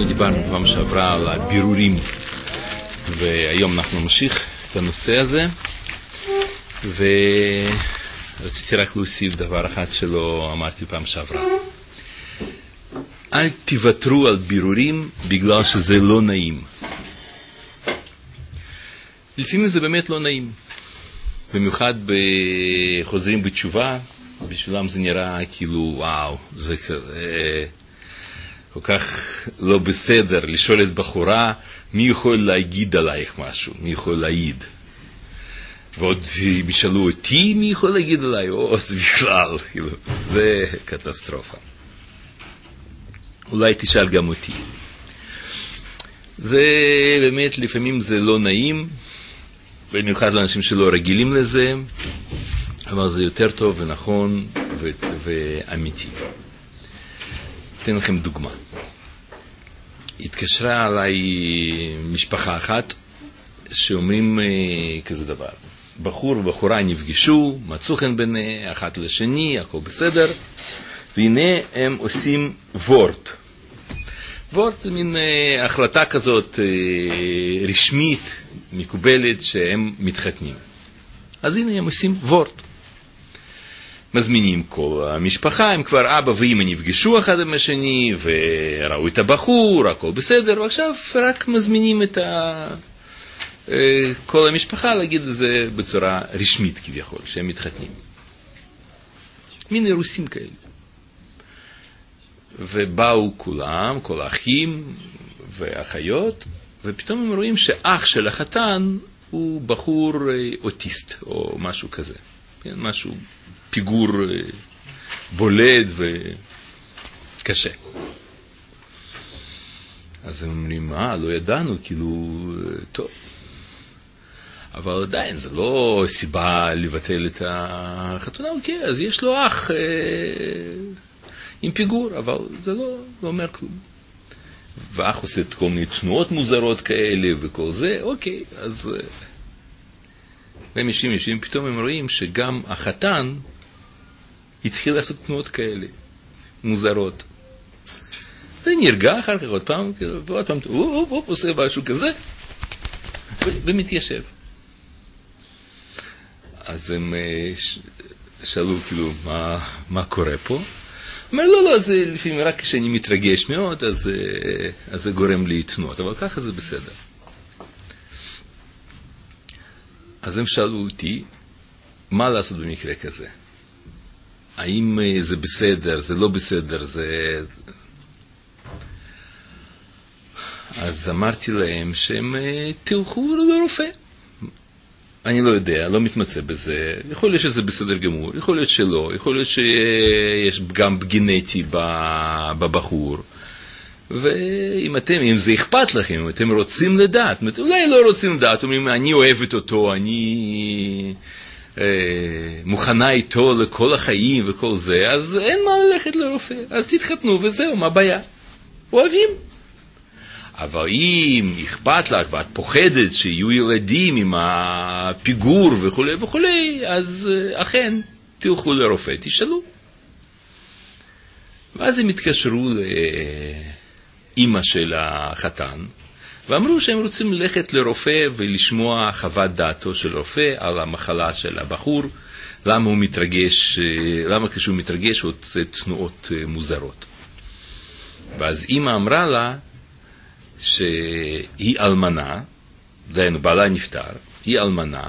אנחנו דיברנו פעם שעברה על הבירורים, והיום אנחנו נמשיך את הנושא הזה, ורציתי רק להוסיף דבר אחד שלא אמרתי פעם שעברה. אל תוותרו על בירורים בגלל שזה לא נעים. לפעמים זה באמת לא נעים. במיוחד בחוזרים בתשובה, בשבילם זה נראה כאילו וואו, זה כל כך לא בסדר לשאול את בחורה מי יכול להגיד עלייך משהו, מי יכול להעיד. ועוד ישאלו אותי מי יכול להגיד עליי, זה בכלל, כאילו, זה קטסטרופה. אולי תשאל גם אותי. זה באמת, לפעמים זה לא נעים, במיוחד לאנשים שלא רגילים לזה, אבל זה יותר טוב ונכון ואמיתי. אתן לכם דוגמה. התקשרה עליי משפחה אחת שאומרים כזה דבר. בחור ובחורה נפגשו, מצאו חן בין אחת לשני, הכל בסדר, והנה הם עושים וורט. וורט זה מין החלטה כזאת רשמית, מקובלת, שהם מתחתנים. אז הנה הם עושים וורט. מזמינים כל המשפחה, הם כבר אבא ואמא נפגשו אחד עם השני, וראו את הבחור, הכל בסדר, ועכשיו רק מזמינים את כל המשפחה להגיד את זה בצורה רשמית כביכול, שהם מתחתנים. מין אירוסים כאלה. ובאו כולם, כל האחים והאחיות, ופתאום הם רואים שאח של החתן הוא בחור אוטיסט, או משהו כזה. משהו, פיגור בולד וקשה. אז הם אומרים, לא ידענו, כאילו, טוב. אבל עדיין, זה לא סיבה לבטל את החתונה, אוקיי, אז יש לו אח עם פיגור, אבל זה לא אומר כלום. ואח עושה את כל מיני תנועות מוזרות כאלה וכל זה, אוקיי, אז והם יושבים, פתאום הם רואים שגם החתן התחיל לעשות תנועות כאלה, מוזרות. ונרגע אחר כך עוד פעם, ועוד פעם, עושה משהו כזה, ומתיישב. אז הם שאלו כאילו, מה קורה פה? אומר, לא, זה לפעמים רק כשאני מתרגש מאוד, אז זה גורם לי תנועות, אבל ככה זה בסדר. אז הם שאלו אותי, מה לעשות במקרה כזה? האם זה בסדר, זה לא בסדר, זה... אז אמרתי להם שהם תלכו לרופא. אני לא יודע, לא מתמצא בזה. יכול להיות שזה בסדר גמור, יכול להיות שלא, יכול להיות שיש גם גנטי בבחור. ואם זה אכפת לכם, אם אתם רוצים לדעת, אולי לא רוצים לדעת, אומרים, אני אוהבת אותו, אני מוכנה איתו לכל החיים וכל זה, אז אין מה ללכת לרופא. אז תתחתנו וזהו, מה הבעיה? אוהבים. אבל אם אכפת לך ואת פוחדת שיהיו ילדים עם הפיגור וכו' וכו', אז אכן תלכו לרופא, תשאלו. ואז הם התקשרו לאמא של החתן, ואמרו שהם רוצים ללכת לרופא ולשמוע חוות דעתו של רופא על המחלה של הבחור, למה הוא מתרגש, למה כשהוא מתרגש הוא עושה תנועות מוזרות. ואז אמא אמרה לה, שהיא אלמנה, דהיינו בעלה נפטר, היא אלמנה,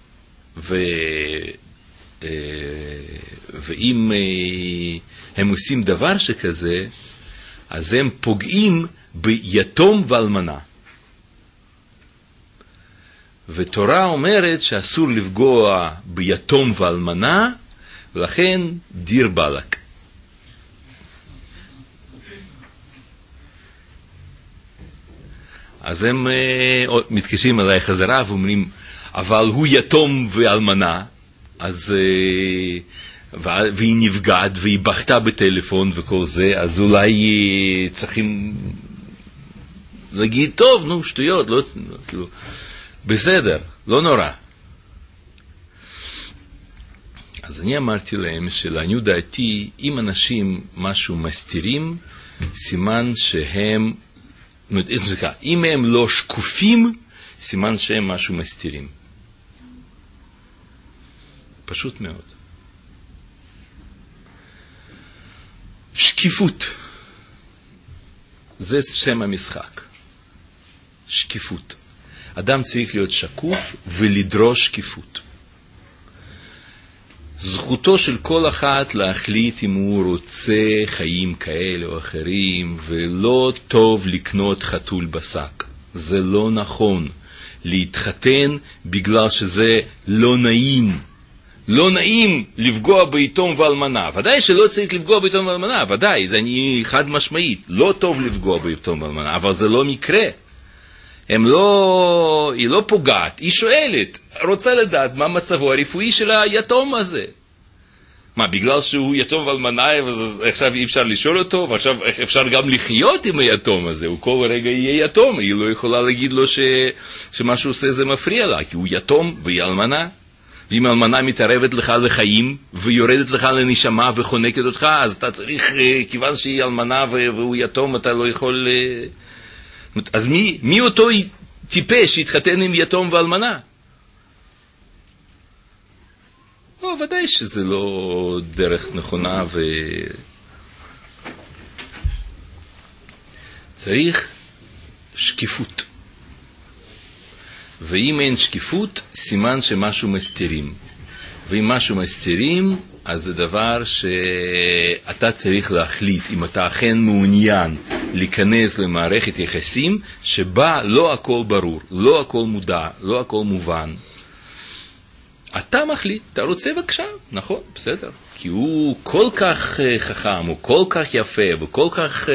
ואם הם עושים דבר שכזה, אז הם פוגעים ביתום ואלמנה. ותורה אומרת שאסור לפגוע ביתום ואלמנה, ולכן דיר בלק. אז הם מתקשרים אליי חזרה ואומרים, אבל הוא יתום ואלמנה, אז, והיא נפגעת והיא בכתה בטלפון וכל זה, אז אולי צריכים להגיד, טוב, נו, שטויות, לא, כאילו, בסדר, לא נורא. אז אני אמרתי להם שלעניות דעתי, אם אנשים משהו מסתירים, סימן שהם אם הם לא שקופים, סימן שהם משהו מסתירים. פשוט מאוד. שקיפות. זה שם המשחק. שקיפות. אדם צריך להיות שקוף ולדרוש שקיפות. זכותו של כל אחת להחליט אם הוא רוצה חיים כאלה או אחרים, ולא טוב לקנות חתול בשק. זה לא נכון. להתחתן בגלל שזה לא נעים. לא נעים לפגוע ביתום ואלמנה. ודאי שלא צריך לפגוע ביתום ואלמנה, ודאי, זה אני חד משמעית. לא טוב לפגוע ביתום ואלמנה, אבל זה לא מקרה. היא לא פוגעת, היא שואלת, רוצה לדעת מה מצבו הרפואי של היתום הזה. מה, בגלל שהוא יתום ואלמנה, עכשיו אי אפשר לשאול אותו, ועכשיו אפשר גם לחיות עם היתום הזה, הוא כל רגע יהיה יתום, היא לא יכולה להגיד לו שמה שהוא עושה זה מפריע לה, כי הוא יתום והיא אלמנה. ואם אלמנה מתערבת לך לחיים, ויורדת לך לנשמה וחונקת אותך, אז אתה צריך, כיוון שהיא אלמנה והוא יתום, אתה לא יכול... אז מי אותו טיפש שהתחתן עם יתום ואלמנה? ודאי שזה לא דרך נכונה צריך שקיפות. ואם אין שקיפות, סימן שמשהו מסתירים. ואם משהו מסתירים, אז זה דבר שאתה צריך להחליט אם אתה אכן מעוניין להיכנס למערכת יחסים שבה לא הכל ברור, לא הכל מודע, לא הכל מובן. אתה מחליט, אתה רוצה בבקשה, נכון, בסדר. כי הוא כל כך חכם, הוא כל כך יפה, וכל כך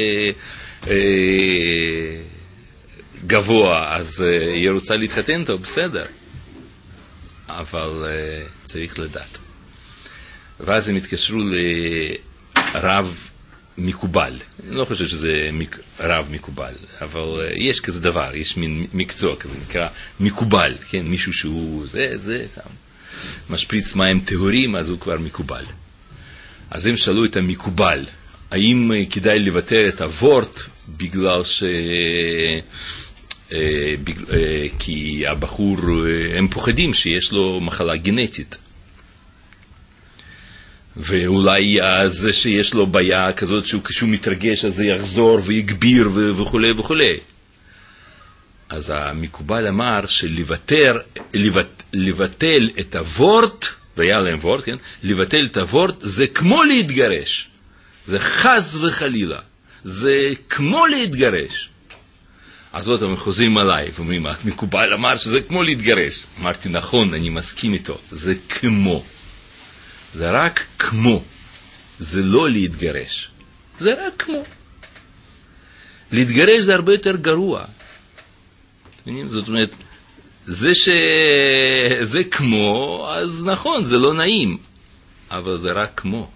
גבוה, אז היא רוצה להתחתן איתו, בסדר. אבל צריך לדעת. ואז הם התקשרו לרב מקובל. אני לא חושב שזה רב מקובל, אבל יש כזה דבר, יש מין מקצוע כזה, נקרא מקובל, כן? מישהו שהוא, זה שם. משפריץ מים טהורים, אז הוא כבר מקובל. אז הם שאלו את המקובל, האם כדאי לוותר את הוורט בגלל כי הבחור, הם פוחדים שיש לו מחלה גנטית. ואולי זה שיש לו בעיה כזאת כשהוא מתרגש אז זה יחזור ויגביר וכו' וכו'. אז המקובל אמר לבטל את הוורט, והיה להם וורט, כן? לבטל את הוורט זה כמו להתגרש. זה חס וחלילה. זה כמו להתגרש. אז עוד הם חוזרים עליי ואומרים, המקובל אמר שזה כמו להתגרש. אמרתי, נכון, אני מסכים איתו. זה כמו. זה רק כמו. זה לא להתגרש. זה רק כמו. להתגרש זה הרבה יותר גרוע. זאת אומרת, זה כמו, אז נכון, זה לא נעים. אבל זה רק כמו.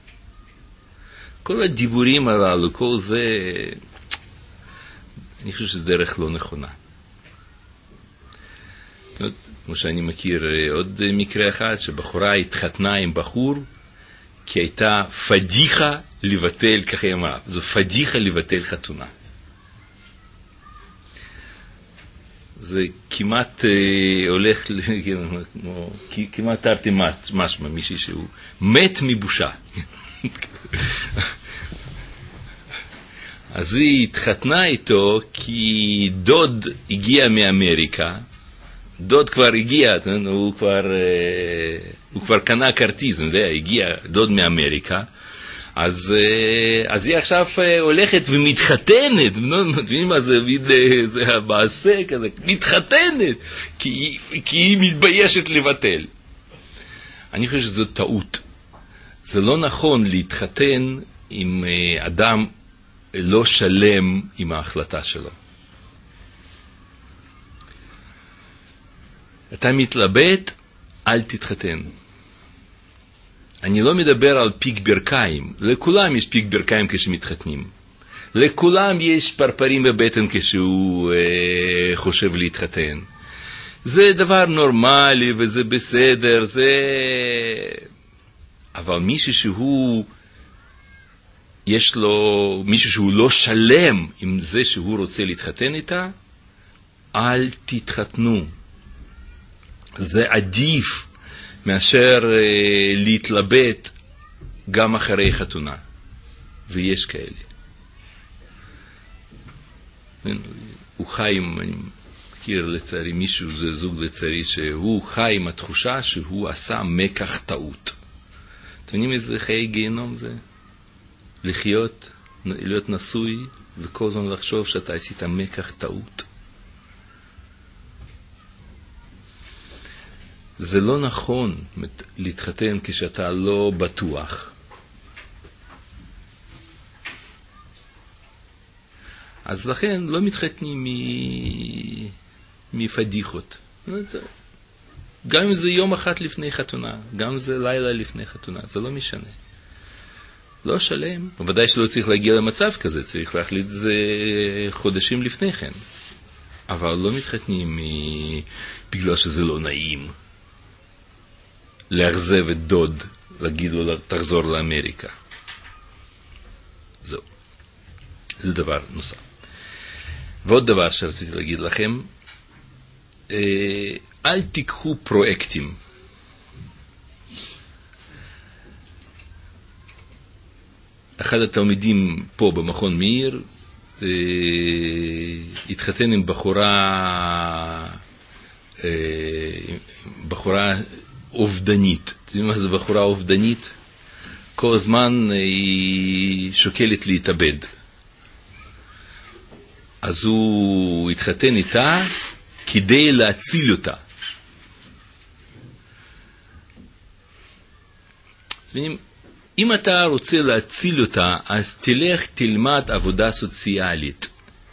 כל הדיבורים הללו, כל זה, אני חושב שזה דרך לא נכונה. כמו שאני מכיר עוד מקרה אחד, שבחורה התחתנה עם בחור, כי הייתה פדיחה לבטל, ככה היא אמרה, זו פדיחה לבטל חתונה. זה כמעט הולך, כמעט תרתי משמע, מישהי שהוא מת מבושה. אז היא התחתנה איתו כי דוד הגיע מאמריקה, דוד כבר הגיע, הוא כבר קנה כרטיס, הגיע דוד מאמריקה, אז היא עכשיו הולכת ומתחתנת, מבינים מה זה, זה המעשה כזה, מתחתנת, כי היא מתביישת לבטל. אני חושב שזו טעות. זה לא נכון להתחתן עם אדם לא שלם עם ההחלטה שלו. אתה מתלבט, אל תתחתן. אני לא מדבר על פיק ברכיים. לכולם יש פיק ברכיים כשמתחתנים. לכולם יש פרפרים בבטן כשהוא חושב להתחתן. זה דבר נורמלי וזה בסדר, זה... אבל מישהו שהוא יש לו מישהו שהוא לא שלם עם זה שהוא רוצה להתחתן איתה, אל תתחתנו. זה עדיף מאשר להתלבט גם אחרי חתונה. ויש כאלה. הוא חי עם, אני מכיר לצערי מישהו, זה זוג לצערי, שהוא חי עם התחושה שהוא עשה מקח טעות. אתם יודעים איזה חיי גיהנום זה? להיות נשוי וכל הזמן לחשוב שאתה עשית מקח טעות. זה לא נכון להתחתן כשאתה לא בטוח. אז לכן לא מתחתנים מפדיחות. גם אם זה יום אחד לפני חתונה, גם אם זה לילה לפני חתונה, זה לא משנה. לא שלם. ודאי שלא צריך להגיע למצב כזה, צריך להחליט את זה חודשים לפני כן. אבל לא מתחתנים בגלל שזה לא נעים. להחזב את דוד, להגיד לו תחזור לאמריקה. זהו. זה דבר נוסף. ועוד דבר שרציתי להגיד לכם, אל תיקחו פרויקטים. אחד התלמידים פה במכון מאיר התחתן עם בחורה אובדנית. אתם יודעים מה זה בחורה אובדנית? כל הזמן היא שוקלת להתאבד. אז הוא התחתן איתה כדי להציל אותה. אם אתה רוצה להציל אותה, אז תלך תלמד עבודה סוציאלית.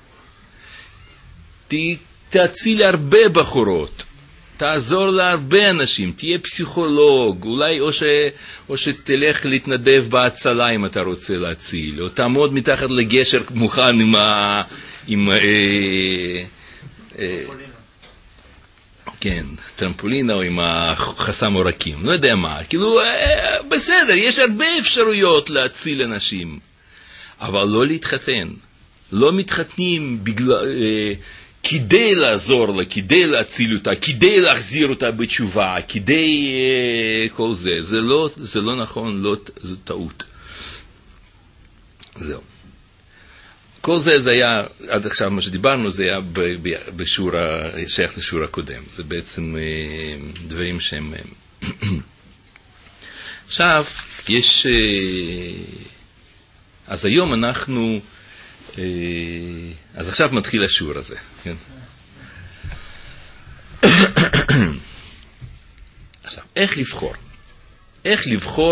תציל הרבה בחורות. תעזור להרבה אנשים, תהיה פסיכולוג, אולי או שתלך להתנדב בהצלה אם אתה רוצה להציל, או תעמוד מתחת לגשר מוכן עם כן, טרמפולינה או עם החסם עורקים, לא יודע מה, כאילו בסדר, יש הרבה אפשרויות להציל אנשים, אבל לא להתחתן, לא מתחתנים כדי לעזור לה, כדי להציל אותה, כדי להחזיר אותה בתשובה, כדי כל זה, זה לא נכון, זו טעות. זהו. כל זה היה, עד עכשיו מה שדיברנו, זה היה בשיעור, שייך לשיעור הקודם. זה בעצם דברים שהם... עכשיו, יש... אז היום אנחנו... אז עכשיו מתחיל השיעור הזה, כן? עכשיו, איך לבחור? איך לבחור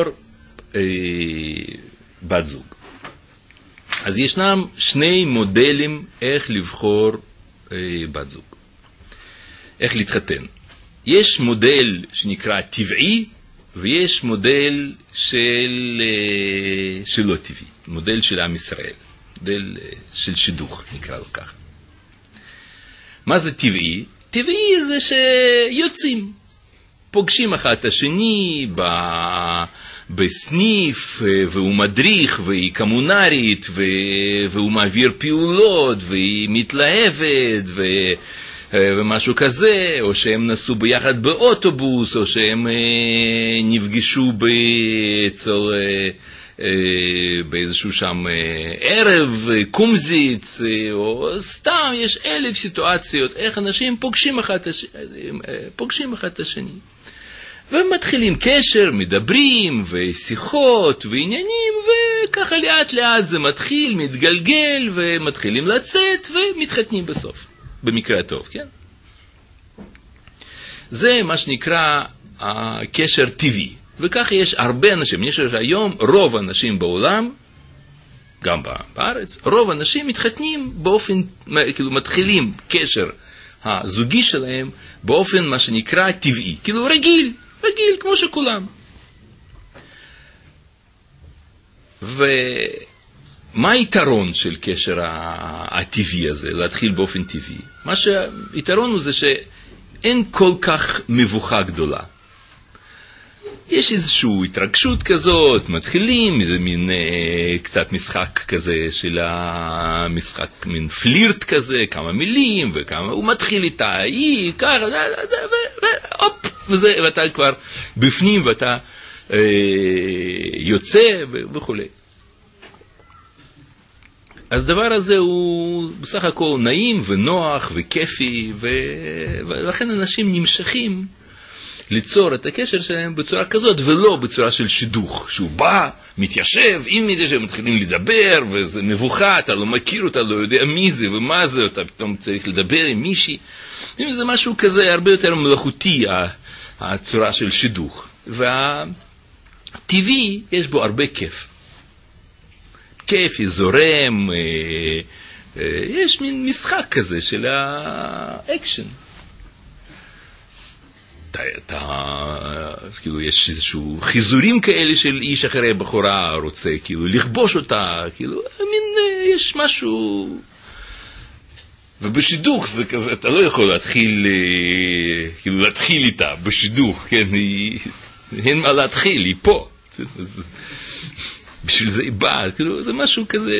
בת זוג? אז ישנם שני מודלים איך לבחור בת זוג. איך להתחתן. יש מודל שנקרא טבעי, ויש מודל שלא טבעי. מודל של עם ישראל. מודל של שידוך, נקרא לו ככה. מה זה טבעי? טבעי זה שיוצאים. פוגשים אחד את השני בסניף, והוא מדריך, והיא קומונרית, והוא מעביר פעולות, והיא מתלהבת, ומשהו כזה, או שהם נסעו ביחד באוטובוס, או שהם נפגשו באיזשהו שם ערב, קומזיץ, או סתם, יש 1000 סיטואציות, איך אנשים פוגשים אחד את השני. ומתחילים קשר, מדברים, ושיחות, ועניינים, וככה לאט לאט זה מתחיל, מתגלגל, ומתחילים לצאת, ומתחתנים בסוף. במקרה הטוב, כן? זה מה שנקרא הקשר טבעי. וכך יש הרבה אנשים, יש היום רוב האנשים בעולם, גם בארץ, רוב האנשים מתחתנים באופן, כאילו מתחילים קשר הזוגי שלהם, באופן מה שנקרא טבעי, כאילו רגיל, כמו שכולם. ומה היתרון של קשר הטבעי הזה, להתחיל באופן טבעי? מה שהיתרון הוא זה שאין כל כך מבוכה גדולה. יש איזושהי התרגשות כזאת, מתחילים איזה מין קצת משחק כזה של המשחק, מין פלירט כזה, כמה מילים וכמה, הוא מתחיל איתה, היא ככה, והופ, וזה, ואתה כבר בפנים ואתה יוצא וכו'. אז דבר הזה הוא בסך הכל נעים ונוח וכיפי, ולכן אנשים נמשכים ליצור את הקשר שלהם בצורה כזאת, ולא בצורה של שידוך, שהוא בא, מתיישב, אם מתיישב, מתחילים לדבר, וזה מבוכה, אתה לא מכיר אותה, לא יודע מי זה ומה זה, אתה פתאום צריך לדבר עם מישהי, זה משהו כזה הרבה יותר מלאכותי, הצורה של שידוך. והטבעי, יש בו הרבה כיף. כיף, זורם, יש מין משחק כזה של האקשן. כאילו יש איזשהו חיזורים כאלה של איש אחרי בחורה רוצה כאילו לכבוש אותה, כאילו יש משהו, ובשידוך זה כזה, אתה לא יכול להתחיל כאילו להתחיל איתה בשידוך, כן, אין מה להתחיל, היא פה, בשביל זה היא באה, כאילו זה משהו כזה.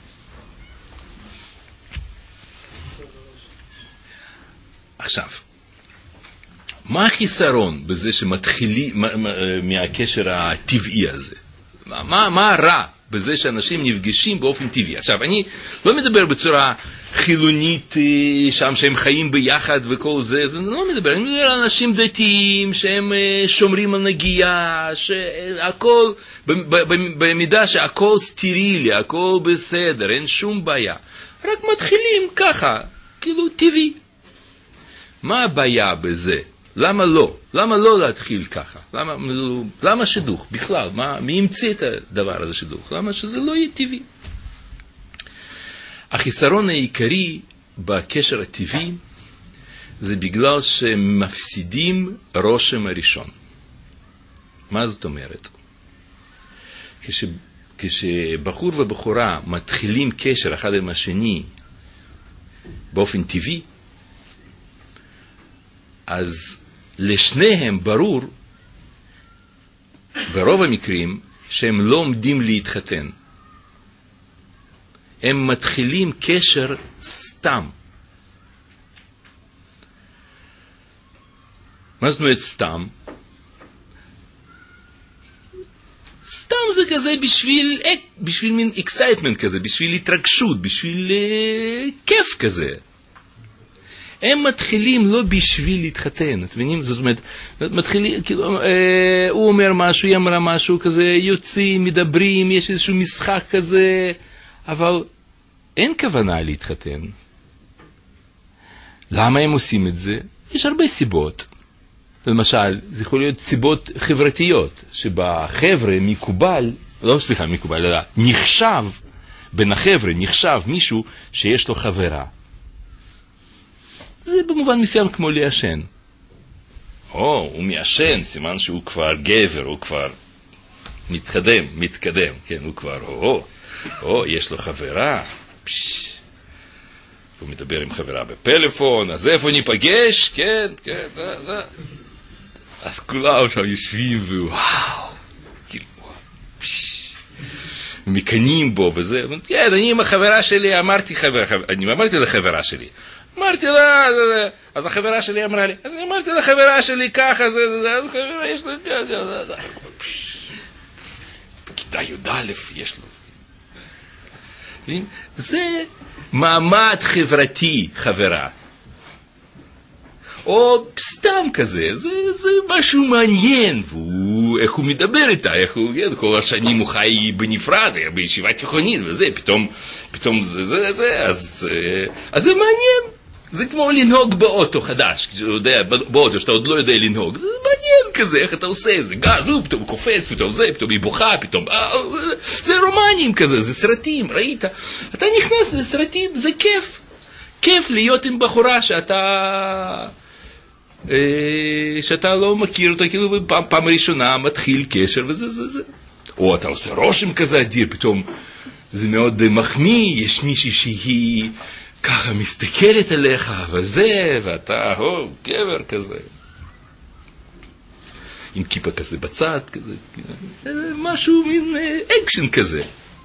עכשיו, מה החיסרון בזה שמתחילים מהקשר הטבעי הזה? מה הרע בזה שאנשים נפגשים באופן טבעי? עכשיו, אני לא מדבר בצורה חילונית שם שהם חיים ביחד וכל זה, זה לא מדבר, אני מדבר על אנשים דתיים שהם שומרים על נגיעה, שהכל, במידה שהכל סטרילי, הכל בסדר, אין שום בעיה. רק מתחילים ככה, כאילו טבעי. מה הבעיה בזה? למה לא? למה לא להתחיל ככה? למה שידוך? בכלל, מי המציא את הדבר הזה שידוך? למה שזה לא יהיה טבעי? החיסרון העיקרי בקשר הטבעי זה בגלל שמפסידים רושם הראשון. מה זאת אומרת? כשבחור ובחורה מתחילים קשר אחד עם השני באופן טבעי, אז לשניהם ברור, ברוב המקרים, שהם לא עומדים להתחתן. הם מתחילים קשר סתם. מה זאת אומרת סתם? סתם זה כזה בשביל מין excitement כזה, בשביל התרגשות, בשביל כיף כזה. הם מתחילים לא בשביל להתחתן, אתם מבינים? זאת אומרת, מתחילים, כאילו, הוא אומר משהו, היא אמרה משהו כזה, יוצאים, מדברים, יש איזשהו משחק כזה, אבל אין כוונה להתחתן. למה הם עושים את זה? יש הרבה סיבות. למשל, זה יכול להיות סיבות חברתיות, שבחבר'ה מקובל, לא סליחה מקובל, אלא נחשב, בין החבר'ה נחשב מישהו שיש לו חברה. זה במובן מסוים כמו לישן. הוא מיישן, סימן שהוא כבר גבר, הוא כבר מתקדם, כן, הוא כבר, יש לו חברה, הוא מדבר עם חברה בפלאפון, אז איפה ניפגש? כן, אז כולם שם יושבים ווואו, כאילו, מקנים בו וזה, כן, אני עם החברה שלי, אמרתי לחברה שלי, אמרתי לה, אז החברה שלי אמרה לי, אז אני אמרתי לחברה שלי ככה, אז חברה יש לו, בכיתה י"א יש לו. זה מעמד חברתי, חברה. או סתם כזה, זה משהו מעניין, איך הוא מדבר איתה, כל השנים הוא חי בנפרד, בישיבה תיכונית, וזה, פתאום זה, אז זה מעניין. זה כמו לנהוג באוטו חדש, באוטו שאתה עוד לא יודע לנהוג, זה מעניין כזה, איך אתה עושה, זה גז, פתאום הוא קופץ, פתאום היא בוכה, פתאום, זה רומנים כזה, זה סרטים, ראית? אתה נכנס לסרטים, זה כיף. כיף להיות עם בחורה שאתה לא מכיר אותה, כאילו פעם ראשונה מתחיל קשר, וזה. או אתה עושה רושם כזה אדיר, פתאום זה מאוד מחמיא, יש מישהי שהיא ככה מסתכלת עליך, וזה, ואתה, גבר כזה. עם כיפה כזה בצד, כזה, משהו מין אקשן כזה.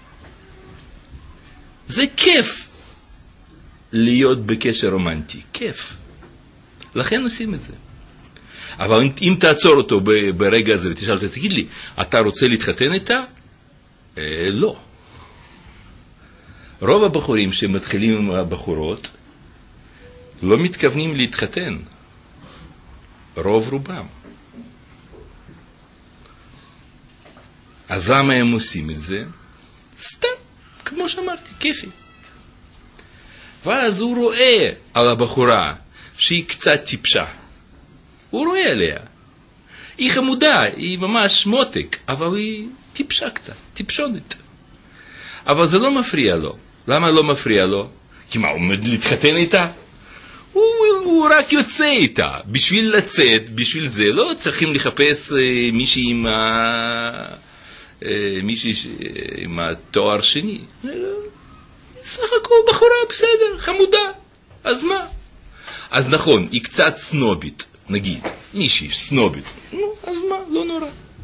זה כיף להיות בקשר רומנטי, כיף. לכן עושים את זה. אבל אם תעצור אותו ברגע הזה ותשאל אותו, תגיד לי, אתה רוצה להתחתן איתה? לא. רוב הבחורים שמתחילים עם הבחורות לא מתכוונים להתחתן. רובם. אז למה הם עושים את זה? סתם, כמו שאמרתי, כיפי. ואז הוא רואה על הבחורה שהיא קצת טיפשה. הוא רואה עליה. היא חמודה, היא ממש מותק, אבל היא טיפשה קצת, טיפשונת. אבל זה לא מפריע לו. למה לא מפריע לו? כי מה, הוא עומד להתחתן איתה? הוא רק יוצא איתה. בשביל לצאת, בשביל זה, לא צריכים לחפש מישהי עם התואר שני. סך הכל בחורה בסדר, חמודה. אז מה? אז נכון, היא קצת סנובית, נגיד. מישהי סנובית. אז מה? לא נורא.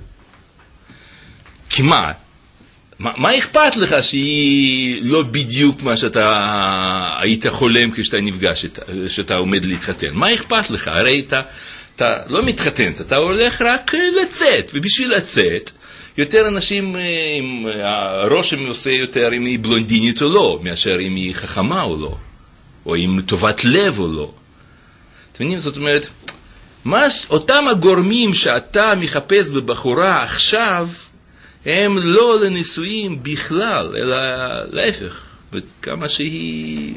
כי מה אכפת לך שהיא לא בדיוק מה שאתה היית חולם כשאתה נפגש, שאתה עומד להתחתן? מה אכפת לך? הרי אתה לא מתחתן, אתה הולך רק לצאת, ובשביל לצאת, יותר אנשים, הראש הם עושה יותר אם היא בלונדינית או לא, מאשר אם היא חכמה או לא, או אם טובת לב או לא. אתם מבינים? זאת אומרת, אותם הגורמים שאתה מחפש בבחורה עכשיו, הם לא לנישואים בכלל, אלא להפך, כמה שהיא...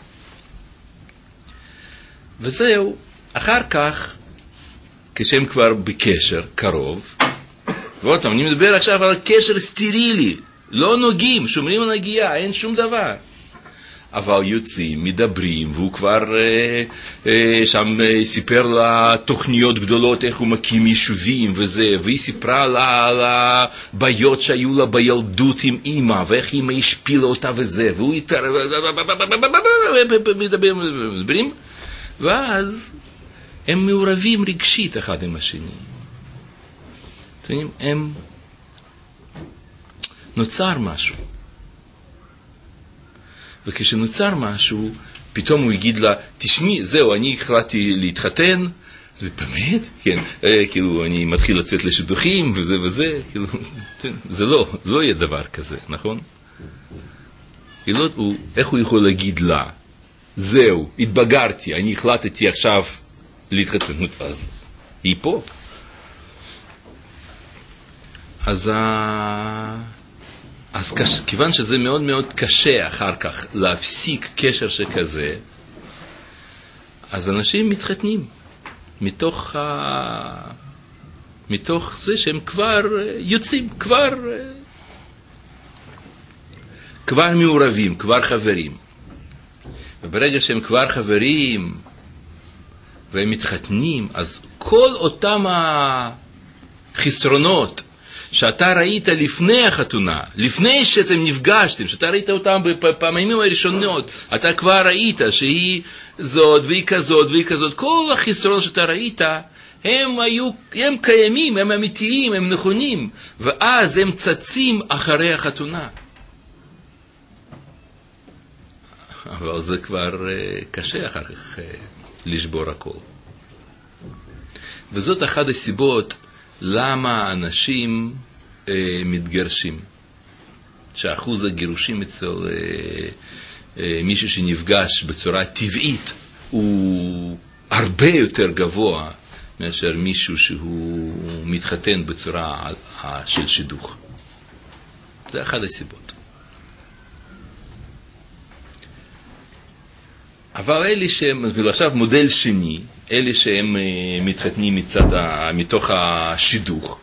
וזהו, אחר כך, כשהם כבר בקשר קרוב, ועוד פעם, אני מדבר עכשיו על קשר סטרילי, לא נוגעים, שומרים על נגיעה, אין שום דבר. אבל יוצאים, מדברים, והוא כבר שם סיפר לה תוכניות גדולות, איך הוא מקים יישובים וזה, והיא סיפרה לה על הבעיות שהיו לה בילדות עם אמא, ואיך אמא השפילה אותה וזה, והוא מדברים, ואז הם מעורבים רגשית אחד עם השני. הם נוצר משהו. וכשנוצר משהו, פתאום הוא יגיד לה, תשמעי, זהו, אני החלטתי להתחתן, זה באמת, כן, כאילו, אני מתחיל לצאת לשידוכים, וזה וזה, כאילו, זה לא יהיה דבר כזה, נכון? איך הוא יכול להגיד לה, זהו, התבגרתי, אני החלטתי עכשיו להתחתן, אז היא פה. אז כיוון שזה מאוד מאוד קשה אחר כך להפסיק קשר שכזה, אז אנשים מתחתנים מתוך זה שהם כבר יוצאים, כבר מעורבים, כבר חברים. וברגע שהם כבר חברים והם מתחתנים, אז כל אותם החסרונות שאתה ראית לפני החתונה, לפני שאתם נפגשתם, שאתה ראית אותם בפעמים הראשונות, אתה כבר ראית שהיא זאת והיא כזאת והיא כזאת, כל החסרונות שאתה ראית, הם קיימים, הם אמיתיים, הם נכונים, ואז הם צצים אחרי החתונה. אבל זה כבר קשה אחר כך לשבור הכל. וזאת אחת הסיבות למה אנשים מתגרשים. שאחוז הגירושים אצל מישהו שנפגש בצורה טבעית הוא הרבה יותר גבוה מאשר מישהו שהוא מתחתן בצורה של שידוך. זה אחת הסיבות. אבל אלה שהם, עכשיו מודל שני, אלה שהם מתחתנים מתוך השידוך.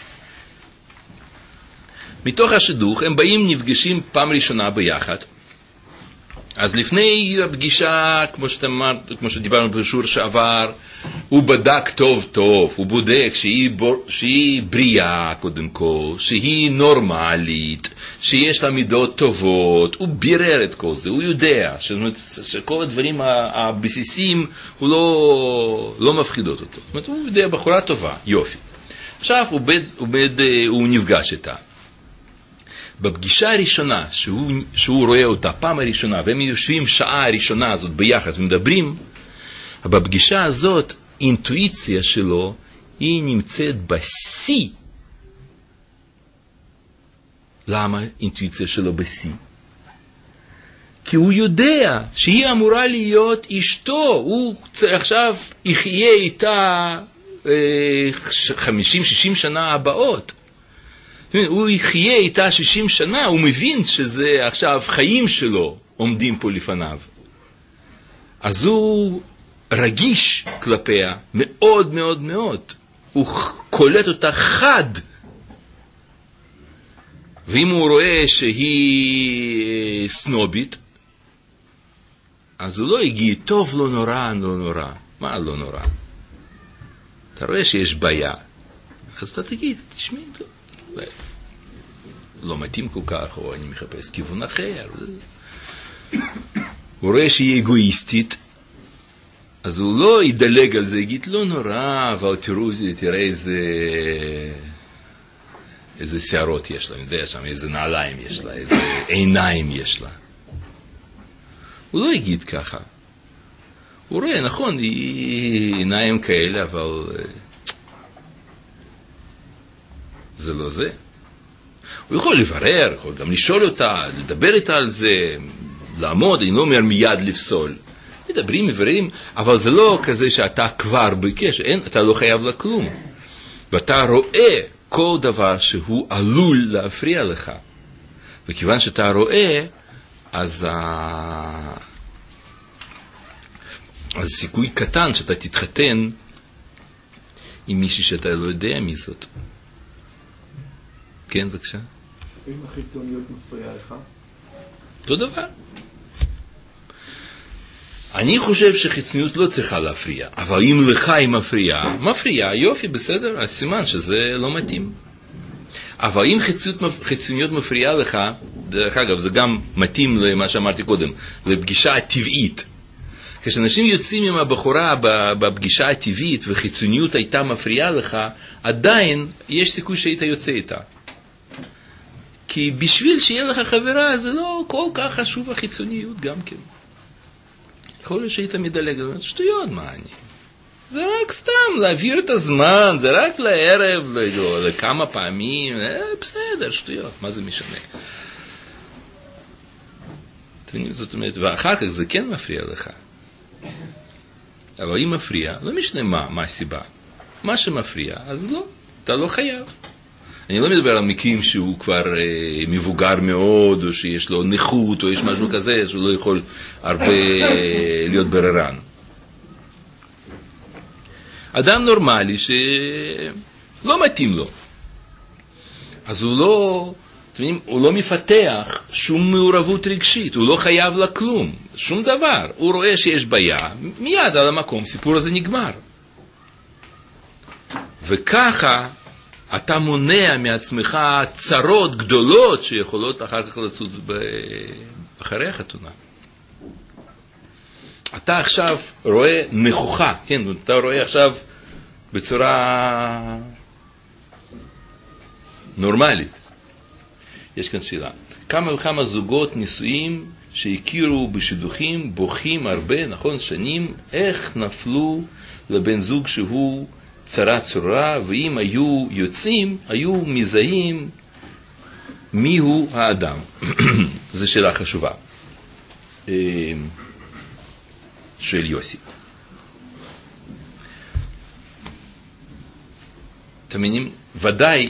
מתוך השידוך הם באים נפגשים פעם ראשונה ביחד. אז לפני הפגישה, כמו שדיברנו בשיעור שעבר, הוא בדק טוב טוב, הוא בודק שהיא בריאה קודם כל, שהיא נורמלית, שיש לה מידות טובות, הוא בירר את כל זה, הוא יודע שכל הדברים הבסיסיים הוא לא מפחידות אותו. זאת אומרת, הוא יודע בחורה טובה, יופי. עכשיו הוא נפגש איתה. בפגישה הראשונה, שהוא רואה אותה פעם הראשונה, והם יושבים שעה הראשונה הזאת ביחד ומדברים, בפגישה הזאת, אינטואיציה שלו, היא נמצאת בשיא. למה אינטואיציה שלו בשיא? כי הוא יודע שהיא אמורה להיות אשתו, הוא עכשיו יחיה איתה 50-60 שנה הבאות. הוא יחיה איתה 60 שנה, הוא מבין שזה עכשיו חיים שלו עומדים פה לפניו. אז הוא רגיש כלפיה מאוד מאוד מאוד. הוא קולט אותה חד. ואם הוא רואה שהיא סנובית, אז הוא לא יגיד, טוב, לא נורא, לא נורא. מה לא נורא? אתה רואה שיש בעיה. אז אתה תגיד, תשמעי, לא מתאים כל כך, או אני מחפש כיוון אחר. הוא רואה שהיא אגואיסטית, אז הוא לא ידלג על זה, יגיד, לא נורא, אבל תראה איזה שערות יש לה, אני יודע שם, איזה נעליים יש לה, איזה עיניים יש לה. הוא לא יגיד ככה. הוא רואה, נכון, עיניים כאלה, אבל זה לא זה. הוא יכול לברר, יכול גם לשאול אותה, לדבר איתה על זה, לעמוד, אני לא אומר מיד לפסול. מדברים, מבררים, אבל זה לא כזה שאתה כבר בקשר, אתה לא חייב לה כלום. ואתה רואה כל דבר שהוא עלול להפריע לך. וכיוון שאתה רואה, אז סיכוי קטן שאתה תתחתן עם מישהי שאתה לא יודע מי זאת. כן, בבקשה. אם החיצוניות מפריעה לך? אותו דבר. אני חושב שחיצוניות לא צריכה להפריע, אבל אם לך היא מפריעה, יופי, בסדר, אז סימן שזה לא מתאים. אבל אם חיצוניות מפריעה לך, דרך אגב, זה גם מתאים למה שאמרתי קודם, לפגישה הטבעית. כשאנשים יוצאים עם הבחורה בפגישה הטבעית וחיצוניות הייתה מפריעה לך, עדיין יש סיכוי שהיית יוצא איתה. כי בשביל שיהיה לך חברה, זה לא כל כך חשוב החיצוניות גם כן. יכול להיות שהיית מדלג, שטויות, מה אני? זה רק סתם להעביר את הזמן, זה רק לערב, לכמה פעמים, בסדר, שטויות, מה זה משנה? זאת אומרת, ואחר כך זה כן מפריע לך. אבל אם מפריע, לא משנה מה הסיבה. מה שמפריע, אז לא, אתה לא חייב. אני לא מדבר על מקרים שהוא כבר מבוגר מאוד, או שיש לו נכות, או יש משהו כזה, שהוא לא יכול הרבה להיות בררן. אדם נורמלי שלא מתאים לו. אז הוא לא מפתח שום מעורבות רגשית, הוא לא חייב לה כלום, שום דבר. הוא רואה שיש בעיה, מיד על המקום, סיפור הזה נגמר. וככה אתה מונע מעצמך צרות גדולות שיכולות אחר כך לצוד אחרי החתונה. אתה עכשיו רואה נכוחה, כן, אתה רואה עכשיו בצורה נורמלית. יש כאן שאלה. כמה וכמה זוגות נישואים שהכירו בשידוכים, בוכים הרבה, נכון, שנים, איך נפלו לבן זוג שהוא צרה צורה, ואם היו יוצאים, היו מזהים מיהו האדם. זו שאלה חשובה. שואל יוסי. תמינים, ודאי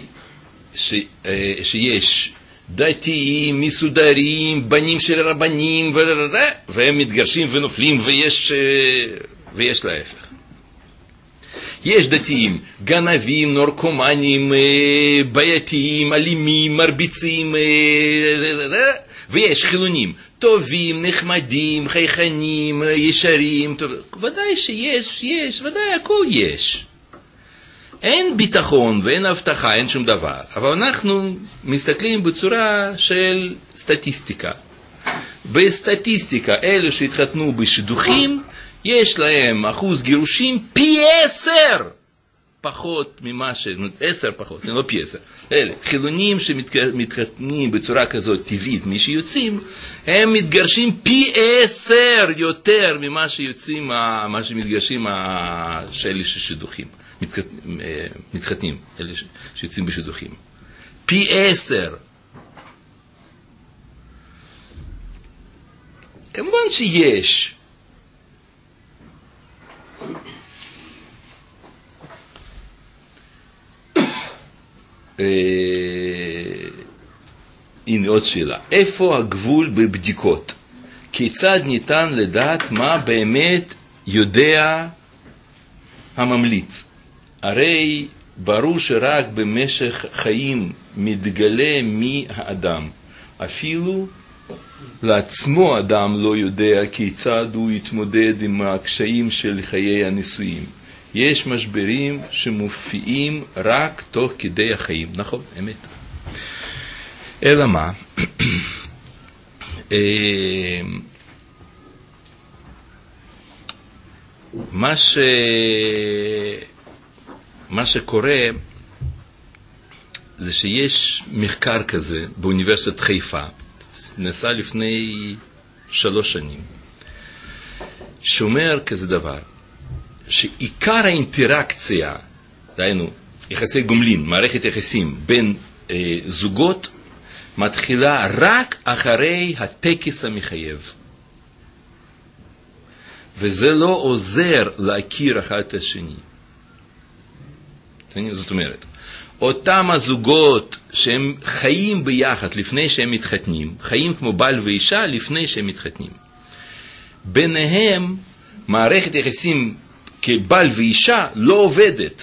שיש דתיים, מסודרים, בנים של רבנים, והם מתגרשים ונופלים, ויש להפך. יש דתיים, גנבים, נורקומנים, בעייתיים, אלימים, מרביצים, ויש חילונים, טובים, נחמדים, חייכנים, ישרים, ודאי שיש, ודאי הכל יש. אין ביטחון ואין הבטחה, אין שום דבר. אבל אנחנו מסתכלים בצורה של סטטיסטיקה. בסטטיסטיקה, אלו שהתחתנו בשידוכים, יש להם אחוז גירושים פי 10 פחות ממה 10 פחות, לא פי 10. אלה, חילונים שמתחתנים בצורה כזאת טבעית, מי שיוצאים, הם מתגרשים פי 10 יותר ממה שיוצאים, מה שמתגרשים אלה ששידוכים, מתחתנים, אלה שיוצאים בשידוכים. פי 10. כמובן שיש. הנה עוד שאלה. איפה הגבול בבדיקות? כיצד ניתן לדעת מה באמת יודע הממליץ? הרי ברור שרק במשך חיים מתגלה מי האדם. אפילו לעצמו אדם לא יודע כיצד הוא יתמודד עם הקשיים של חיי הנישואים. יש משברים שמופיעים רק תוך כדי החיים. נכון, אמת. אלא מה? מה שקורה זה שיש מחקר כזה באוניברסיטת חיפה, נעשה לפני 3 שנים, שאומר כזה דבר, שעיקר האינטראקציה, דהיינו, יחסי גומלין, מערכת יחסים בין זוגות, מתחילה רק אחרי הטקס המחייב. וזה לא עוזר להכיר אחד את השני. זאת אומרת, אותם הזוגות שהם חיים ביחד לפני שהם מתחתנים, חיים כמו בעל ואישה לפני שהם מתחתנים. ביניהם, מערכת יחסים כבעל ואישה לא עובדת.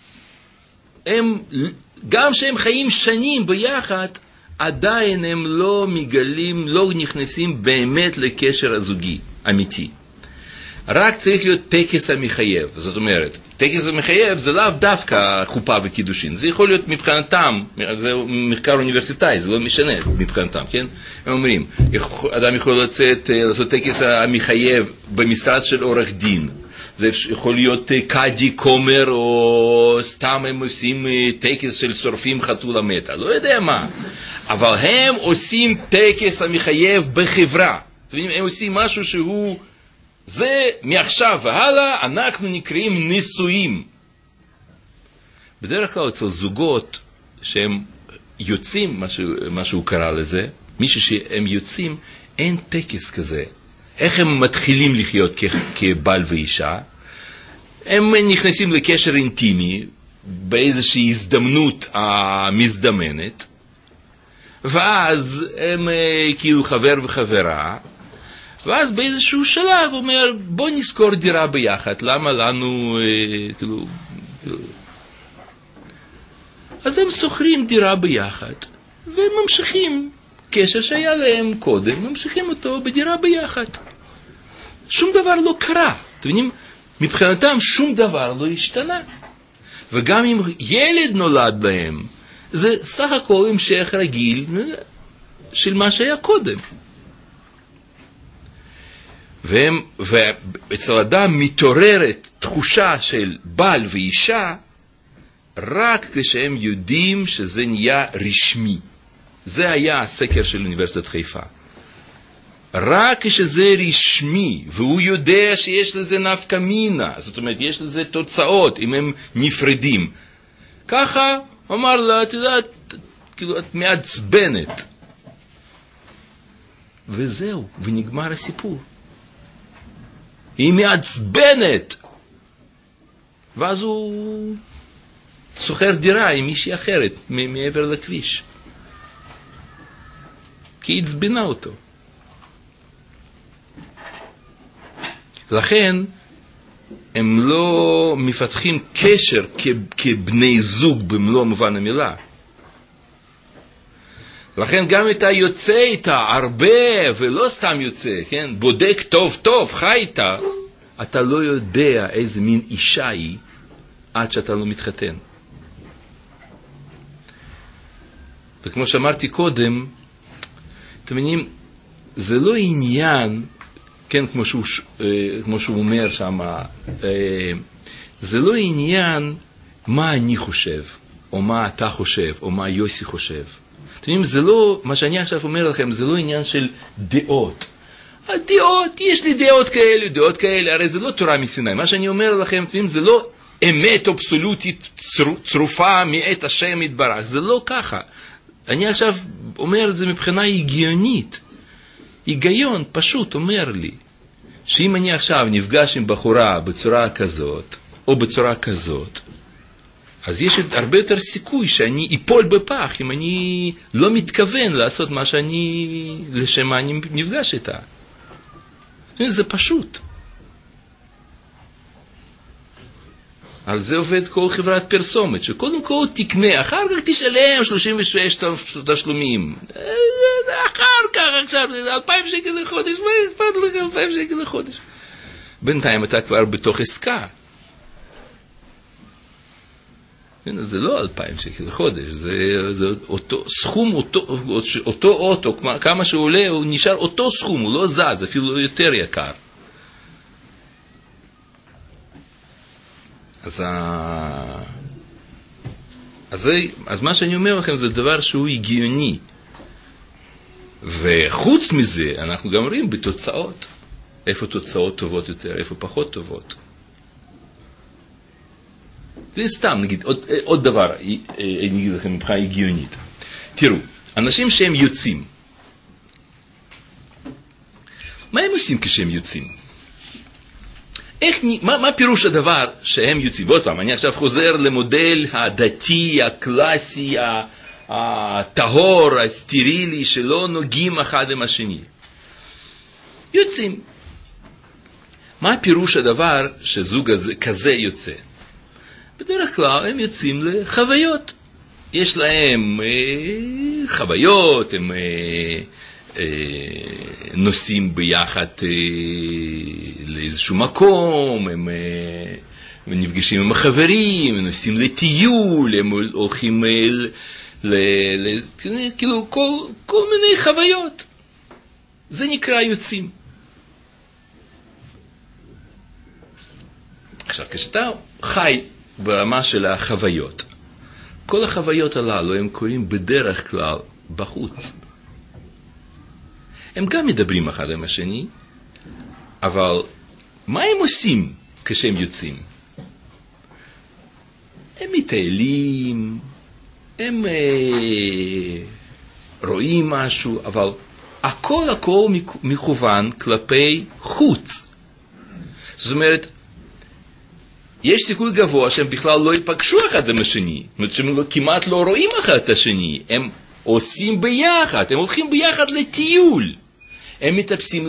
גם שהם חיים שנים ביחד, עדיין הם לא מגלים, לא נכנסים באמת לקשר הזוגי, אמיתי. רק צריך להיות טקס המחייב. זאת אומרת, טקס המחייב זה לאו דווקא חופה וקידושין. זה יכול להיות מבחינתם, זה מחקר אוניברסיטאי, זה לא משנה מבחינתם, כן? הם אומרים, אדם יכול לצאת, לעשות טקס המחייב במשרד של עורך דין. זה יכול להיות קאדי קומר, או סתם הם עושים טקס של שורפים חתולה מתה. לא יודע מה. אבל הם עושים טקס המחייב בחברה. הם עושים משהו שהוא... זה מעכשיו והלאה אנחנו נקראים נישואים. בדרך כלל אצל זוגות שהם יוצאים, מה שהוא קרא לזה, מישהו שהם יוצאים, אין טקס כזה. איך הם מתחילים לחיות כבעל ואישה? הם נכנסים לקשר אינטימי באיזושהי הזדמנות המזדמנת, ואז הם כאילו חבר וחברה, ואז באיזשהו שלב הוא אומר, בוא נזכור דירה ביחד, למה לנו, כאילו... אז הם שוכרים דירה ביחד, והם ממשיכים, קשר שהיה להם קודם, ממשיכים אותו בדירה ביחד. שום דבר לא קרה, אתם מבינים? מבחינתם שום דבר לא השתנה. וגם אם ילד נולד להם, זה סך הכל המשך רגיל של מה שהיה קודם. ואצל אדם מתעוררת תחושה של בעל ואישה רק כשהם יודעים שזה נהיה רשמי. זה היה הסקר של אוניברסיטת חיפה. רק כשזה רשמי, והוא יודע שיש לזה נפקא מינה, זאת אומרת, יש לזה תוצאות אם הם נפרדים. ככה אמר לה, את יודעת, כאילו, את מעצבנת. וזהו, ונגמר הסיפור. היא מעצבנת. ואז הוא שוכר דירה עם מישהי אחרת מעבר לכביש. כי היא עצבנה אותו. לכן הם לא מפתחים קשר כבני זוג במלוא מובן המילה. לכן גם אתה יוצא איתה הרבה ולא סתם יוצא, כן? בודק טוב טוב, חי איתה, אתה לא יודע איזה מין אישה היא עד שאתה לא מתחתן. וכמו שאמרתי קודם, אתם מבינים, זה לא עניין, כן, כמו שהוא אומר שם, זה לא עניין מה אני חושב, או מה אתה חושב, או מה יוסי חושב. אתם יודעים, זה לא, מה שאני עכשיו אומר לכם, זה לא עניין של דעות. הדעות, יש לי דעות כאלה, הרי זה לא תורה מסיני. מה שאני אומר לכם, אתם יודעים, זה לא אמת אבסולוטית צרופה מאת השם יתברך. זה לא ככה. אני עכשיו אומר את זה מבחינה הגיונית. היגיון פשוט אומר לי, שאם אני עכשיו נפגש עם בחורה בצורה כזאת, או בצורה כזאת, אז יש הרבה יותר סיכוי שאני אפול בפח אם אני לא מתכוון לעשות מה לשם מה אני נפגש איתה. זה פשוט. על זה עובד כל חברת פרסומת, שקודם כל תקנה, אחר כך תשלם 36 תשלומים. אחר כך עכשיו, 2,000 שקל לחודש, מה אכפת לך 2,000 שקל לחודש? בינתיים אתה כבר בתוך עסקה. זה לא 2,000 שקל לחודש, זה אותו סכום, אותו אוטו, כמה שהוא עולה, הוא נשאר אותו סכום, הוא לא זז, אפילו יותר יקר. אז מה שאני אומר לכם זה דבר שהוא הגיוני. וחוץ מזה, אנחנו גם רואים בתוצאות. איפה תוצאות טובות יותר, איפה פחות טובות. זה סתם, נגיד, עוד דבר, אני אגיד לכם מבחינה הגיונית. תראו, אנשים שהם יוצאים, מה הם עושים כשהם יוצאים? מה פירוש הדבר שהם יוצאים? ועוד פעם, אני עכשיו חוזר למודל הדתי, הקלאסי, הטהור, הסטרילי, שלא נוגעים אחד עם השני. יוצאים. מה פירוש הדבר שזוג כזה יוצא? בדרך כלל הם יוצאים לחוויות. יש להם חוויות, הם נוסעים ביחד לאיזשהו מקום, הם נפגשים עם החברים, הם נוסעים לטיול, הם הולכים כאילו כל מיני חוויות. זה נקרא יוצאים. עכשיו, כשאתה חי ברמה של החוויות, כל החוויות הללו הם קוראים בדרך כלל בחוץ. הם גם מדברים אחד עם השני, אבל מה הם עושים כשהם יוצאים? הם מטיילים, הם רואים משהו, אבל הכל מכוון כלפי חוץ. זאת אומרת, יש סיכוי גבוה שהם בכלל לא ייפגשו אחד עם השני. זאת אומרת שהם כמעט לא רואים אחד את השני. הם עושים ביחד, הם הולכים ביחד לטיול. הם מטפסים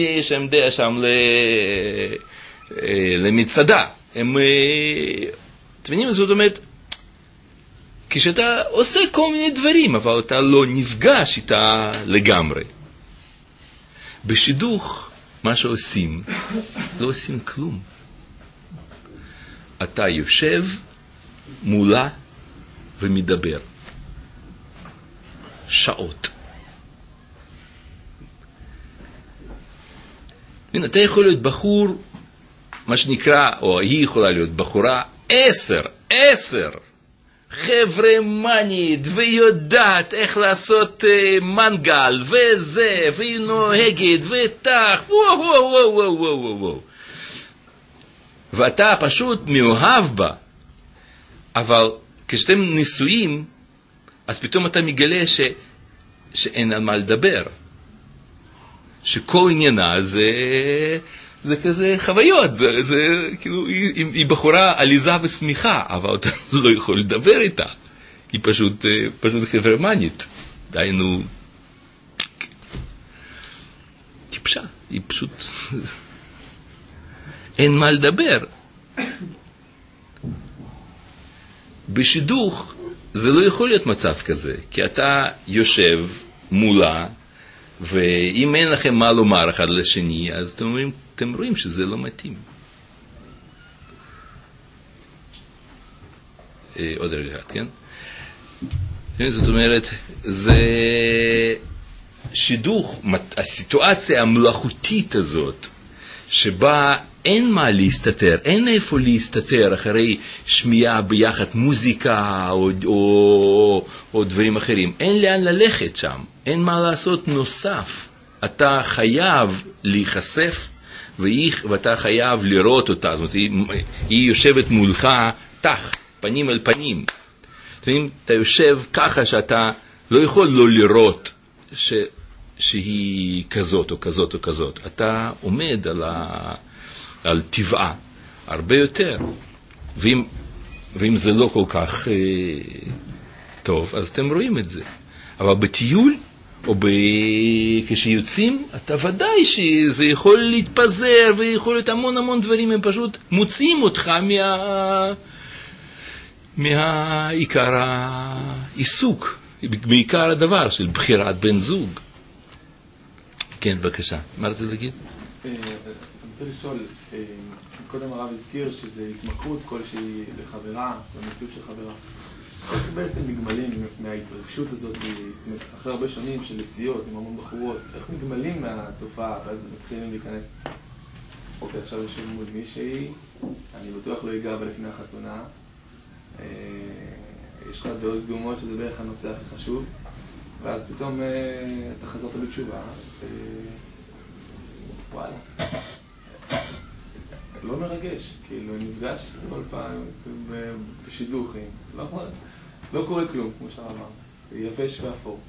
למצדה. הם, אתם מבינים, זאת אומרת, כשאתה עושה כל מיני דברים, אבל אתה לא נפגש איתה לגמרי. בשידוך, מה שעושים, לא עושים כלום. אתה יושב מולה ומדבר. שעות. אתה יכול להיות בחור, מה שנקרא, או היא יכולה להיות בחורה, 10 חבר'ה מנית, ויודעת איך לעשות מנגל, וזה, והיא נוהגת, ותח, וואו. ואתה פשוט מאוהב בה, אבל כשאתם נישואים, אז פתאום אתה מגלה שאין על מה לדבר. שכל עניינה זה כזה חוויות, זה כאילו, היא בחורה עליזה ושמיכה, אבל אתה לא יכול לדבר איתה. היא פשוט חברמנית. דיינו, טיפשה, היא פשוט, אין מה לדבר. בשידוך זה לא יכול להיות מצב כזה, כי אתה יושב מולה, ואם אין לכם מה לומר אחד לשני, אז אתם רואים שזה לא מתאים. עוד רגע, כן? זאת אומרת, זה שידוך, הסיטואציה המלאכותית הזאת, שבה אין מה להסתתר, אין איפה להסתתר אחרי שמיעה ביחד מוזיקה או דברים אחרים. אין לאן ללכת שם, אין מה לעשות נוסף. אתה חייב להיחשף ואתה חייב לראות אותה. זאת אומרת, היא יושבת מולך תח, פנים אל פנים. אתה יושב ככה שאתה לא יכול לא לראות שהיא כזאת או כזאת או כזאת. אתה עומד על טבעה הרבה יותר. ואם זה לא כל כך טוב, אז אתם רואים את זה. אבל בטיול או כשיוצאים, אתה ודאי שזה יכול להתפזר ויכול להיות המון דברים, הם פשוט מוציאים אותך מהעיקר העיסוק, בעיקר הדבר של בחירת בן זוג. כן, בבקשה. מה רצית להגיד? אני רוצה לשאול, קודם הרב הזכיר שזה התמכרות כלשהי לחברה, במציאות של חברה. איך בעצם נגמלים מההתרגשות הזאת, אחרי הרבה שנים של יציאות עם המון בחורות, איך נגמלים מהתופעה ואז מתחילים להיכנס? אוקיי, עכשיו יושב מול מישהי, אני בטוח לא אגע בה לפני החתונה, יש לך דעות קדומות שזה בערך הנושא הכי חשוב, ואז פתאום אתה חזרת בתשובה, וואלה. לא מרגש, כאילו נפגש כל פעם בשידוכים, לא קורה כלום, כמו שאמר, יבש ואפור.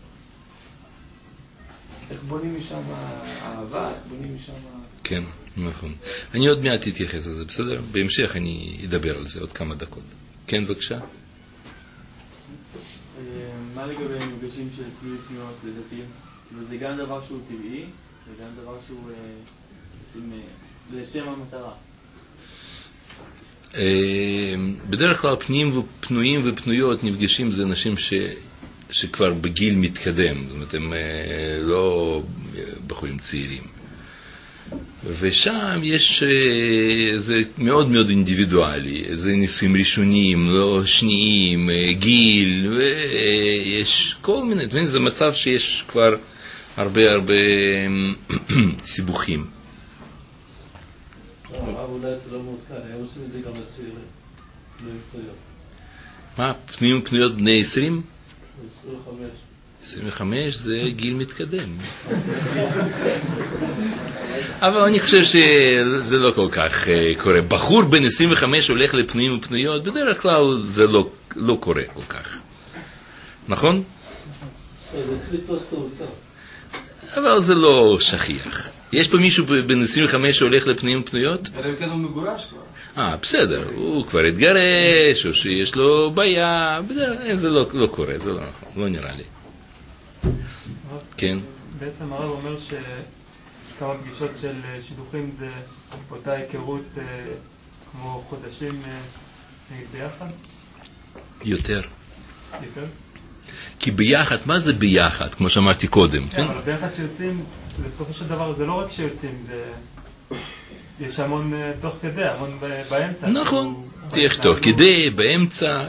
איך בונים משם אהבה, איך בונים משם... כן, נכון. אני עוד מעט אתייחס לזה, בסדר? בהמשך אני אדבר על זה עוד כמה דקות. כן, בבקשה. מה לגבי מפגשים של פנויות לדתיים? זה גם דבר שהוא טבעי, וגם דבר שהוא לשם המטרה. בדרך כלל פנויים ופנויות נפגשים זה אנשים שכבר בגיל מתקדם, זאת אומרת הם לא בחורים צעירים, ושם יש, זה מאוד אינדיבידואלי, זה ניסויים ראשונים, לא שניים, גיל, ויש כל מיני, זה מצב שיש כבר הרבה סיבוכים. אולי אתה לא מעודכן, הם עושים את זה גם לצעירים, פנויים פנויות. מה, פנויים ופנויות בני 20? 25. 25 זה גיל מתקדם. אבל אני חושב שזה לא כל כך קורה. בחור בן 25 הולך לפנויים ופנויות, בדרך כלל זה לא קורה כל כך. נכון? זה התחיל לתפוס תאוצה. אבל זה לא שכיח. יש פה מישהו בן 25 שהולך לפנויים ופנויות? אלא כן הוא מגורש כבר. בסדר, הוא כבר התגרש, או שיש לו בעיה, זה לא קורה, זה לא נכון, לא נראה לי. כן. בעצם הרב אומר שכמה פגישות של שידוכים זה אותה היכרות כמו חודשים ביחד? יותר. כי ביחד, מה זה ביחד? כמו שאמרתי קודם. כן, אבל ביחד שיוצאים, בסופו של דבר זה לא רק שיוצאים, יש המון תוך כדי, המון באמצע. נכון, יש תוך כדי, באמצע,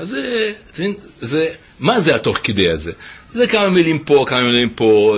מה זה התוך כדי הזה? זה כמה מילים פה, כמה מילים פה,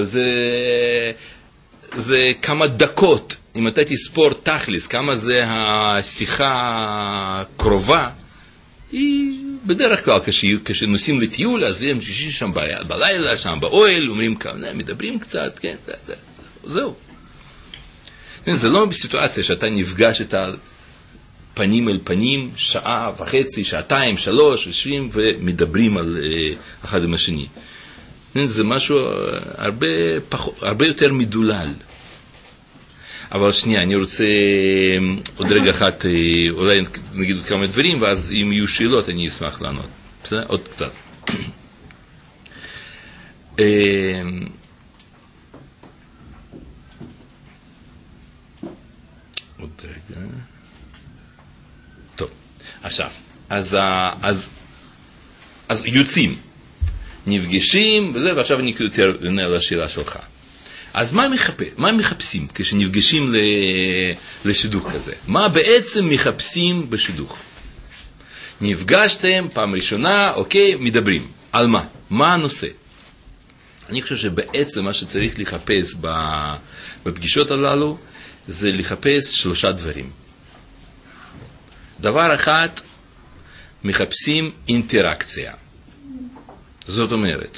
זה כמה דקות, אם אתה תספור תכלס, כמה זה השיחה הקרובה, היא בדרך כלל כשנוסעים לטיול, אז הם שם בלילה, שם באוהל, אומרים כמה, מדברים קצת, כן, זהו. זה לא בסיטואציה שאתה נפגש את הפנים אל פנים, שעה וחצי, שעתיים, 3, יושבים ומדברים על אחד עם השני. זה משהו הרבה יותר מדולל. אבל שנייה, אני רוצה עוד רגע אחת, אולי נגיד עוד כמה דברים, ואז אם יהיו שאלות אני אשמח לענות. בסדר? עוד קצת. עוד רגע. טוב, עכשיו, אז יוצאים, נפגשים, וזה, ועכשיו אני יותר עונה על השאלה שלך. אז מה מחפשים כשנפגשים לשידוך כזה? מה בעצם מחפשים בשידוך? נפגשתם פעם ראשונה, אוקיי, מדברים. על מה? מה הנושא? אני חושב שבעצם מה שצריך לחפש בפגישות הללו, זה לחפש 3 דברים. דבר אחד, מחפשים אינטראקציה. זאת אומרת,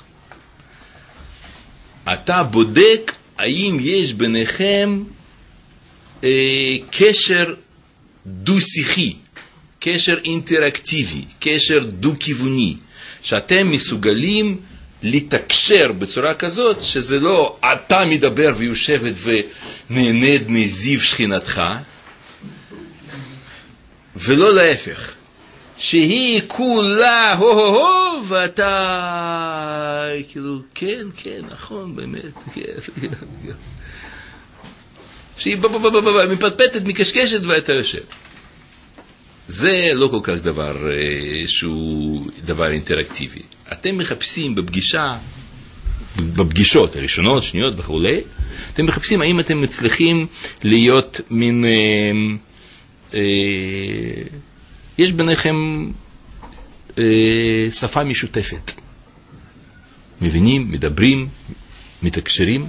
אתה בודק האם יש ביניכם קשר דו-שיחי, קשר אינטראקטיבי, קשר דו-כיווני, שאתם מסוגלים לתקשר בצורה כזאת שזה לא אתה מדבר ויושבת ונהנית מזיו שכינתך, ולא להפך, שהיא כולה הו ואתה כאילו כן נכון באמת כן. שהיא מפטפטת מקשקשת ואתה יושב. זה לא כל כך דבר שהוא דבר אינטראקטיבי. אתם מחפשים בפגישות הראשונות, שניות וכו', אתם מחפשים האם אתם מצליחים להיות מין יש ביניכם שפה משותפת. מבינים, מדברים, מתקשרים.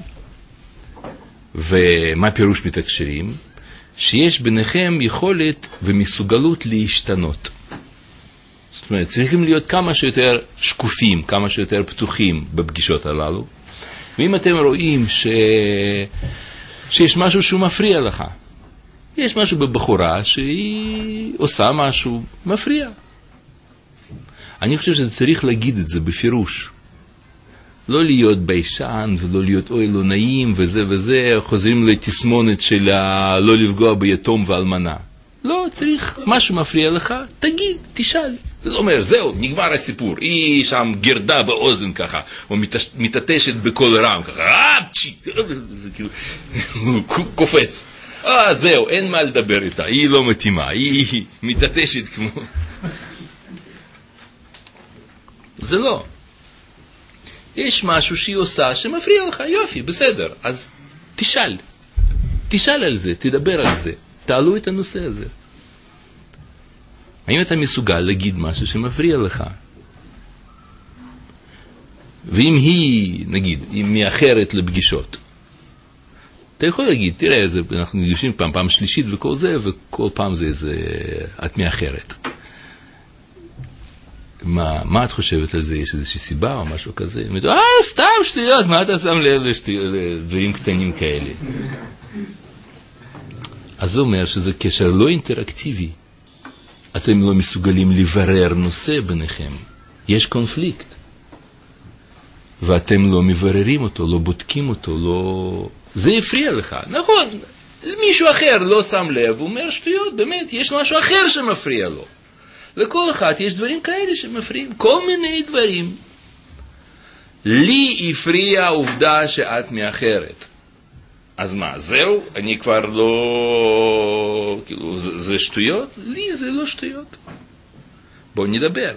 ומה פירוש מתקשרים? שיש ביניכם יכולת ומסוגלות להשתנות. זאת אומרת, צריכים להיות כמה שיותר שקופים, כמה שיותר פתוחים בפגישות הללו. ואם אתם רואים שיש משהו שהוא מפריע לך, יש משהו בבחורה שהיא עושה משהו מפריע. אני חושב שזה צריך להגיד את זה בפירוש. לא להיות ביישן ולא להיות אוי לא נעים וזה, חוזרים לתסמונת של לא לפגוע ביתום ואלמנה. לא, צריך, משהו מפריע לך, תגיד, תשאל. זה אומר, זהו, נגמר הסיפור. היא שם גרדה באוזן ככה, או מתעטשת בקול רם ככה, זה כאילו, קופץ. זהו, אין מה לדבר איתה, היא לא מתאימה, היא מתעטשת כמו... זה לא. יש משהו שהיא עושה שמפריע לך, יופי, בסדר, אז תשאל על זה, תדבר על זה, תעלו את הנושא הזה. האם אתה מסוגל להגיד משהו שמפריע לך? ואם היא, נגיד, היא מאחרת לפגישות, אתה יכול להגיד, תראה, אנחנו נפגשים פעם שלישית וכל זה, וכל פעם זה איזה, את מאחרת. מה את חושבת על זה? יש איזושהי סיבה או משהו כזה? סתם שטויות, מה אתה שם לב לדברים קטנים כאלה? אז זה אומר שזה קשר לא אינטראקטיבי. אתם לא מסוגלים לברר נושא ביניכם. יש קונפליקט. ואתם לא מבררים אותו, לא בודקים אותו, לא... זה יפריע לך. נכון, מישהו אחר לא שם לב, הוא אומר שטויות, באמת, יש משהו אחר שמפריע לו. לכל אחד יש דברים כאלה שמפריעים, כל מיני דברים. לי הפריע העובדה שאת מאחרת. אז מה, זהו? אני כבר לא... כאילו, זה שטויות? לי זה לא שטויות. בואו נדבר.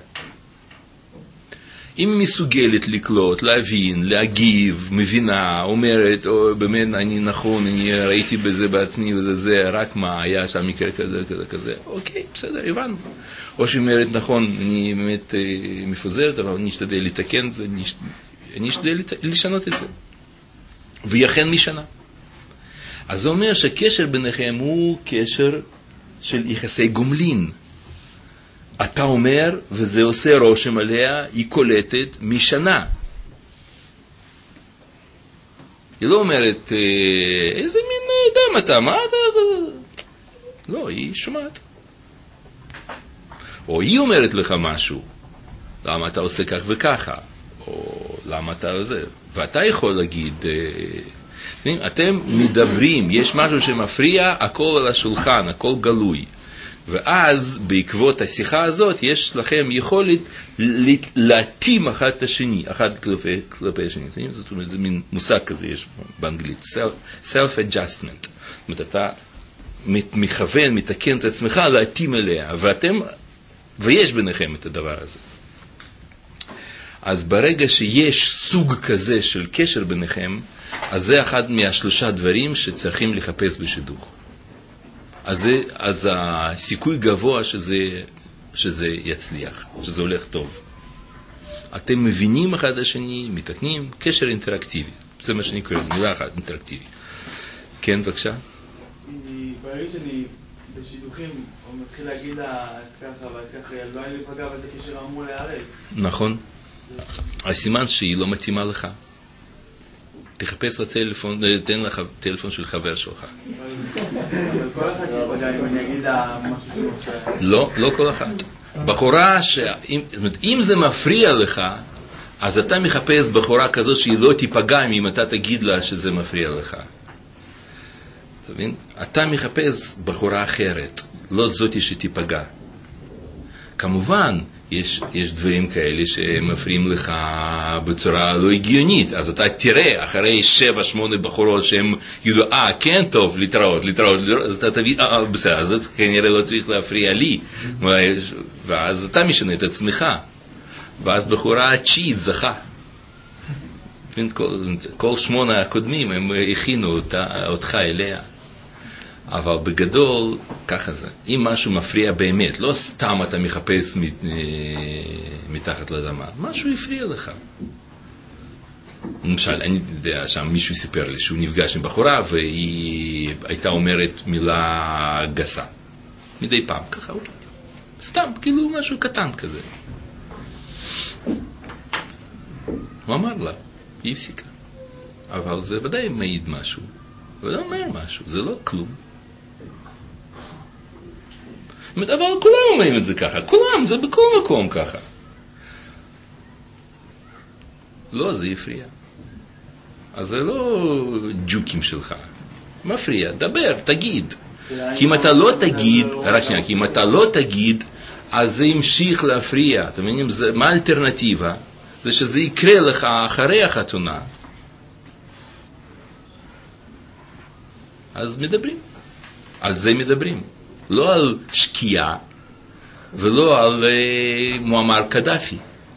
אם מסוגלת לקלוט, להבין, להגיב, מבינה, אומרת, באמת, אני נכון, אני ראיתי בזה בעצמי וזה, רק מה, היה שם מקרה כזה, אוקיי, בסדר, הבנו. או שאומרת, נכון, אני באמת מפוזרת, אבל אני אשתדל לתקן את זה, אני אשתדל לשנות את זה. ויחן משנה. אז זה אומר שהקשר ביניכם הוא קשר של יחסי גומלין. אתה אומר, וזה עושה רושם עליה, היא קולטת משנה. היא לא אומרת, איזה מין אדם אתה, מה אתה... לא, היא שומעת. או היא אומרת לך משהו, למה אתה עושה כך וככה, או למה אתה עושה, ואתה יכול להגיד, אתם מדברים, יש משהו שמפריע, הכל על השולחן, הכל גלוי. ואז בעקבות השיחה הזאת יש לכם יכולת להתאים אחד את השני, אחד כלפי השני. זאת אומרת, זה מין מושג כזה יש באנגלית, self-adjustment. זאת אומרת, אתה מכוון, מתקן את עצמך להתאים אליה, ויש ביניכם את הדבר הזה. אז ברגע שיש סוג כזה של קשר ביניכם, אז זה אחד מהשלושה דברים שצריכים לחפש בשידוך. אז הסיכוי גבוה שזה יצליח, שזה הולך טוב. אתם מבינים אחד השני, מתקנים, קשר אינטראקטיבי. זה מה שאני קורא, זו מילה אחת, אינטראקטיבי. כן, בבקשה? אם מרגיש שאני בשידוכים, או מתחיל להגיד לה ככה וככה, לא היה לי פגע וזה קשר אמור להיערף. נכון. הסימן שהיא לא מתאימה לך. תחפש לטלפון, תן לך טלפון של חבר שלך. אבל כל אחד יפגע אם אני אגיד לה משהו שמפריע. לא כל אחד. בחורה, אם זה מפריע לך, אז אתה מחפש בחורה כזאת שהיא לא תיפגע אם אתה תגיד לה שזה מפריע לך. אתה מבין? אתה מחפש בחורה אחרת, לא זאתי שתיפגע. כמובן, יש דברים כאלה שמפריעים לך בצורה לא הגיונית, אז אתה תראה אחרי 7-8 בחורות שהם ידעו, כן, טוב, להתראות, אז אתה תבין, בסדר, אז כנראה לא צריך להפריע לי, ואז אתה משנה את עצמך, ואז בחורה התשיעית זכה. כל 8 הקודמים הם הכינו אותך אליה. אבל בגדול, ככה זה. אם משהו מפריע באמת, לא סתם אתה מחפש מתחת לאדמה, משהו הפריע לך. למשל, אני יודע, שם מישהו סיפר לי שהוא נפגש עם בחורה והיא הייתה אומרת מילה גסה. מדי פעם, ככה, סתם, כאילו משהו קטן כזה. הוא אמר לה, היא הפסיקה. אבל זה ודאי מעיד משהו. ודאי אומר משהו, זה לא כלום. אבל כולם אומרים את זה ככה, כולם, זה בכל מקום ככה. לא, זה יפריע. אז זה לא ג'וקים שלך. מפריע, דבר, תגיד. כי אם אתה לא תגיד, רק שנייה, כי אם אתה לא תגיד, אז זה ימשיך להפריע. אתם מבינים, מה האלטרנטיבה? זה שזה יקרה לך אחרי החתונה. אז מדברים. על זה מדברים. לא על שקיעה, ולא על מועמר קדאפי.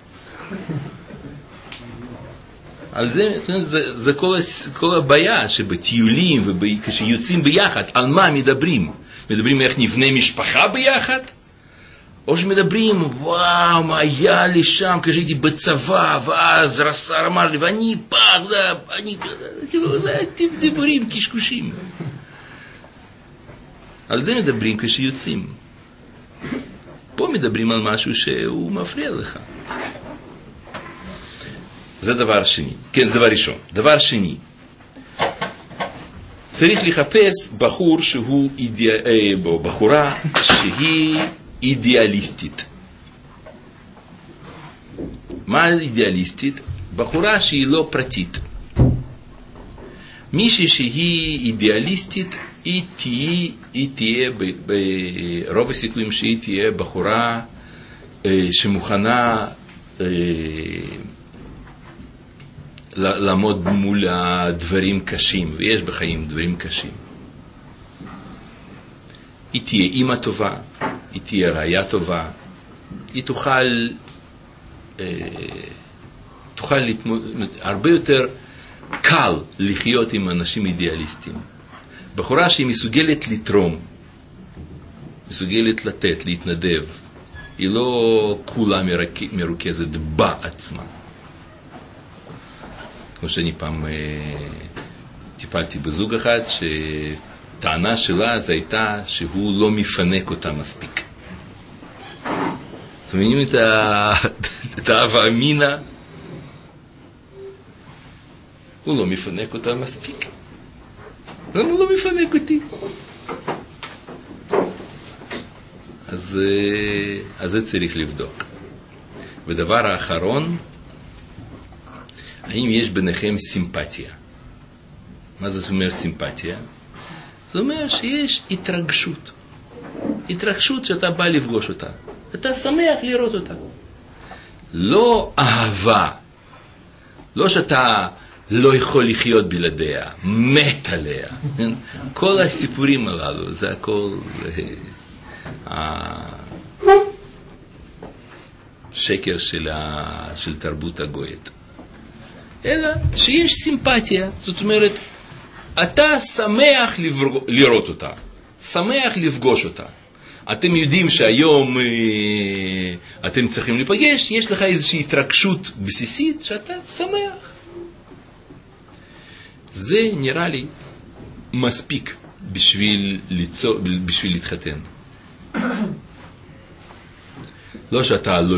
על זה כל הבעיה שבטיולים וכשיוצאים ביחד, על מה מדברים? מדברים איך נבנה משפחה ביחד? או שמדברים, וואו, מה היה לי שם כשהייתי בצבא, ואז השר אמר לי, ואני כאילו, זה דיבורים, קשקושים. על זה מדברים כשיוצאים. פה מדברים על משהו שהוא מפריע לך. זה דבר שני. כן, זה דבר ראשון. דבר שני, צריך לחפש בחור שהוא בחורה שהיא אידיאליסטית. מה אידיאליסטית? בחורה שהיא לא פרטית. מישהי שהיא אידיאליסטית, היא תהיה ברוב הסיכויים שהיא תהיה בחורה שמוכנה לעמוד מול הדברים קשים, ויש בחיים דברים קשים. היא תהיה אימא טובה, היא תהיה ראיה טובה, היא תוכל הרבה יותר קל לחיות עם אנשים אידיאליסטים. בחורה שהיא מסוגלת לתרום, מסוגלת לתת, להתנדב, היא לא כולה מרוכזת בעצמה. כמו שאני פעם טיפלתי בזוג אחד שטענה שלה זה הייתה שהוא לא מפנק אותה מספיק. אתם מבינים את האהבה אמינה? הוא לא מפנק אותה מספיק. למה הוא לא מפנק אותי? אז זה צריך לבדוק. ודבר האחרון, האם יש ביניכם סימפתיה? מה זה אומר סימפתיה? זה אומר שיש התרגשות. התרגשות שאתה בא לפגוש אותה. אתה שמח לראות אותה. לא אהבה. לא שאתה לא יכול לחיות בלעדיה. מת עליה. כל הסיפורים הללו, זה הכל שקר של תרבות הגויית. אלא שיש סימפתיה, זאת אומרת, אתה שמח לראות אותה, שמח לפגוש אותה. אתם יודעים שהיום אתם צריכים לפגש, יש לך איזושהי התרגשות בסיסית שאתה שמח. זה נראה לי מספיק בשביל להתחתן. לא שאתה לא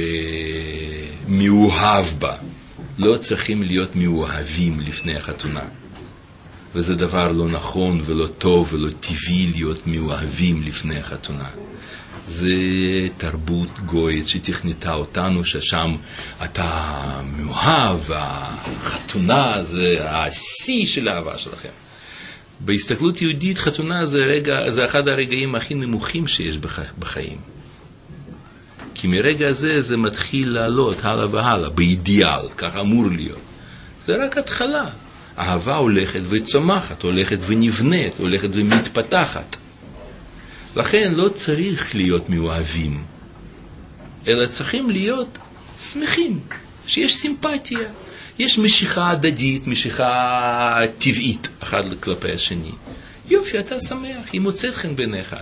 מאוהב בה. לא צריכים להיות מאוהבים לפני החתונה. וזה דבר לא נכון ולא טוב ולא טבעי להיות מאוהבים לפני החתונה. זה תרבות גויית שתכנתה אותנו ששם אתה מאוהב, והחתונה זה השיא של האהבה שלכם. בהסתכלות יהודית חתונה זה אחד הרגעים הכי נמוכים שיש בחיים. כי מרגע הזה זה מתחיל לעלות הלאה והלאה, באידיאל, כך אמור להיות. זה רק התחלה. אהבה הולכת וצומחת, הולכת ונבנית, הולכת ומתפתחת. לכן לא צריך להיות מאוהבים, אלא צריכים להיות שמחים, שיש סימפתיה, יש משיכה הדדית, משיכה טבעית, אחד כלפי השני. יופי, אתה שמח, היא מוצאת חן בעיניך,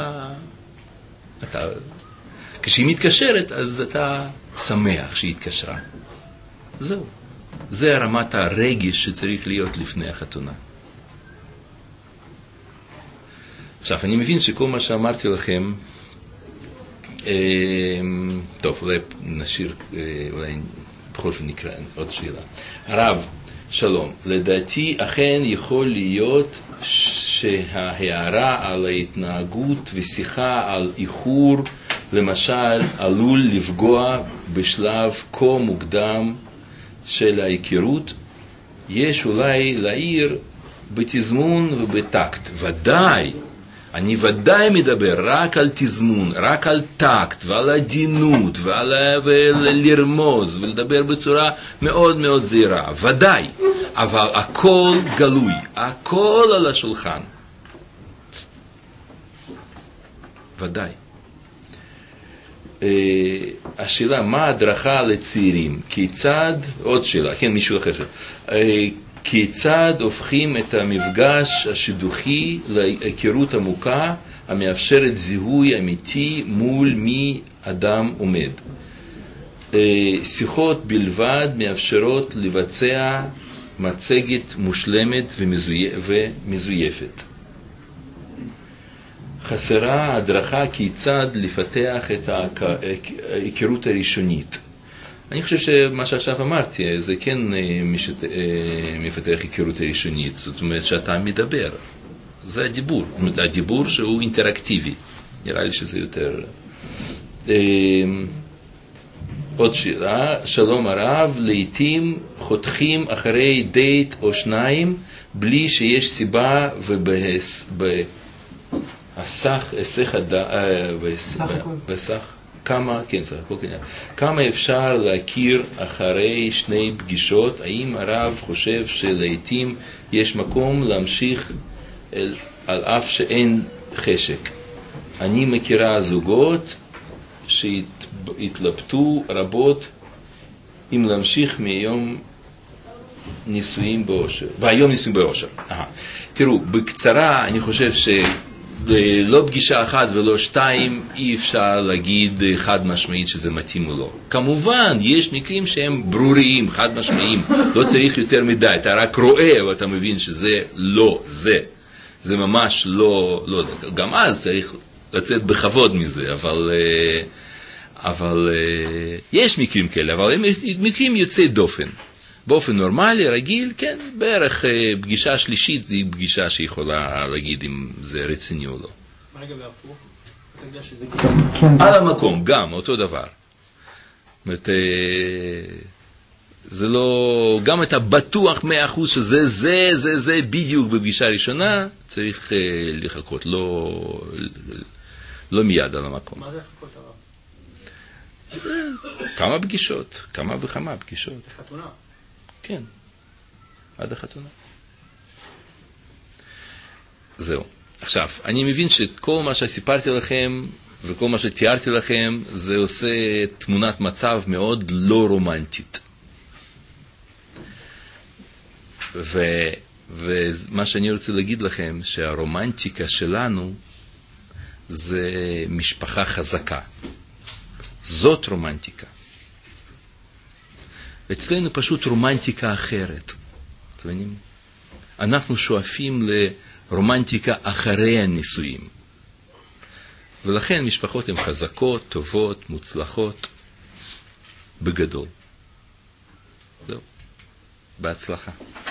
כשהיא מתקשרת, אז אתה שמח שהיא התקשרה. זהו. זה רמת הרגש שצריך להיות לפני החתונה. עכשיו, אני מבין שכל מה שאמרתי לכם, טוב, אולי נשאיר, אולי בכל זאת נקרא עוד שאלה. הרב, שלום, לדעתי אכן יכול להיות שההערה על ההתנהגות ושיחה על איחור, למשל, עלול לפגוע בשלב כה מוקדם של ההיכרות, יש אולי להעיר בתזמון ובטקט. ודאי, אני ודאי מדבר רק על תזמון, רק על טקט ועל עדינות ולרמוז ולדבר בצורה מאוד מאוד זהירה. ודאי, אבל הכל גלוי, הכל על השולחן. ודאי. השאלה, מה הדרכה לצעירים? כיצד, עוד שאלה, כן, מישהו אחר שאלה. כיצד הופכים את המפגש השידוכי להיכרות עמוקה המאפשרת זיהוי אמיתי מול מי אדם עומד? שיחות בלבד מאפשרות לבצע מצגת מושלמת ומזויפת. חסרה הדרכה כיצד לפתח את ההיכרות הראשונית. אני חושב שמה שעכשיו אמרתי, זה כן מפתח היכרות הראשונית. זאת אומרת שאתה מדבר. זה הדיבור. זאת אומרת, הדיבור שהוא אינטראקטיבי. נראה לי שזה יותר... עוד שאלה. שלום הרב, לעתים חותכים אחרי דייט או שניים בלי שיש סיבה כמה אפשר להכיר אחרי שני פגישות? האם הרב חושב שלעתים יש מקום להמשיך על אף שאין חשק? אני מכירה זוגות שהתלבטו רבות אם להמשיך מיום נישואים באושר. והיום נישואים באושר. תראו, בקצרה אני חושב לא פגישה אחת ולא שתיים, אי אפשר להגיד חד משמעית שזה מתאים או לא. כמובן, יש מקרים שהם ברוריים, חד משמעיים, לא צריך יותר מדי, אתה רק רואה ואתה מבין שזה לא זה. זה ממש לא זה. גם אז צריך לצאת בכבוד מזה, אבל יש מקרים כאלה, אבל הם מקרים יוצאי דופן. באופן נורמלי, רגיל, כן, בערך פגישה שלישית היא פגישה שיכולה להגיד אם זה רציני או לא. מה לגבי הפוך? אתה יודע שזה על המקום, גם, אותו דבר. זאת אומרת, זה לא, גם אתה בטוח 100% שזה בדיוק בפגישה ראשונה, צריך לחכות, לא מיד על המקום. מה זה לחכות הרב? כמה פגישות, כמה וכמה פגישות. חתונה? כן, עד החתונה. זהו. עכשיו, אני מבין שכל מה שסיפרתי לכם וכל מה שתיארתי לכם, זה עושה תמונת מצב מאוד לא רומנטית. ומה שאני רוצה להגיד לכם, שהרומנטיקה שלנו זה משפחה חזקה. זאת רומנטיקה. אצלנו פשוט רומנטיקה אחרת. אנחנו שואפים רומנטיקה אחרי הנישואים. ולכן משפחות הן חזקות, טובות, מוצלחות, בגדול. זהו. בהצלחה.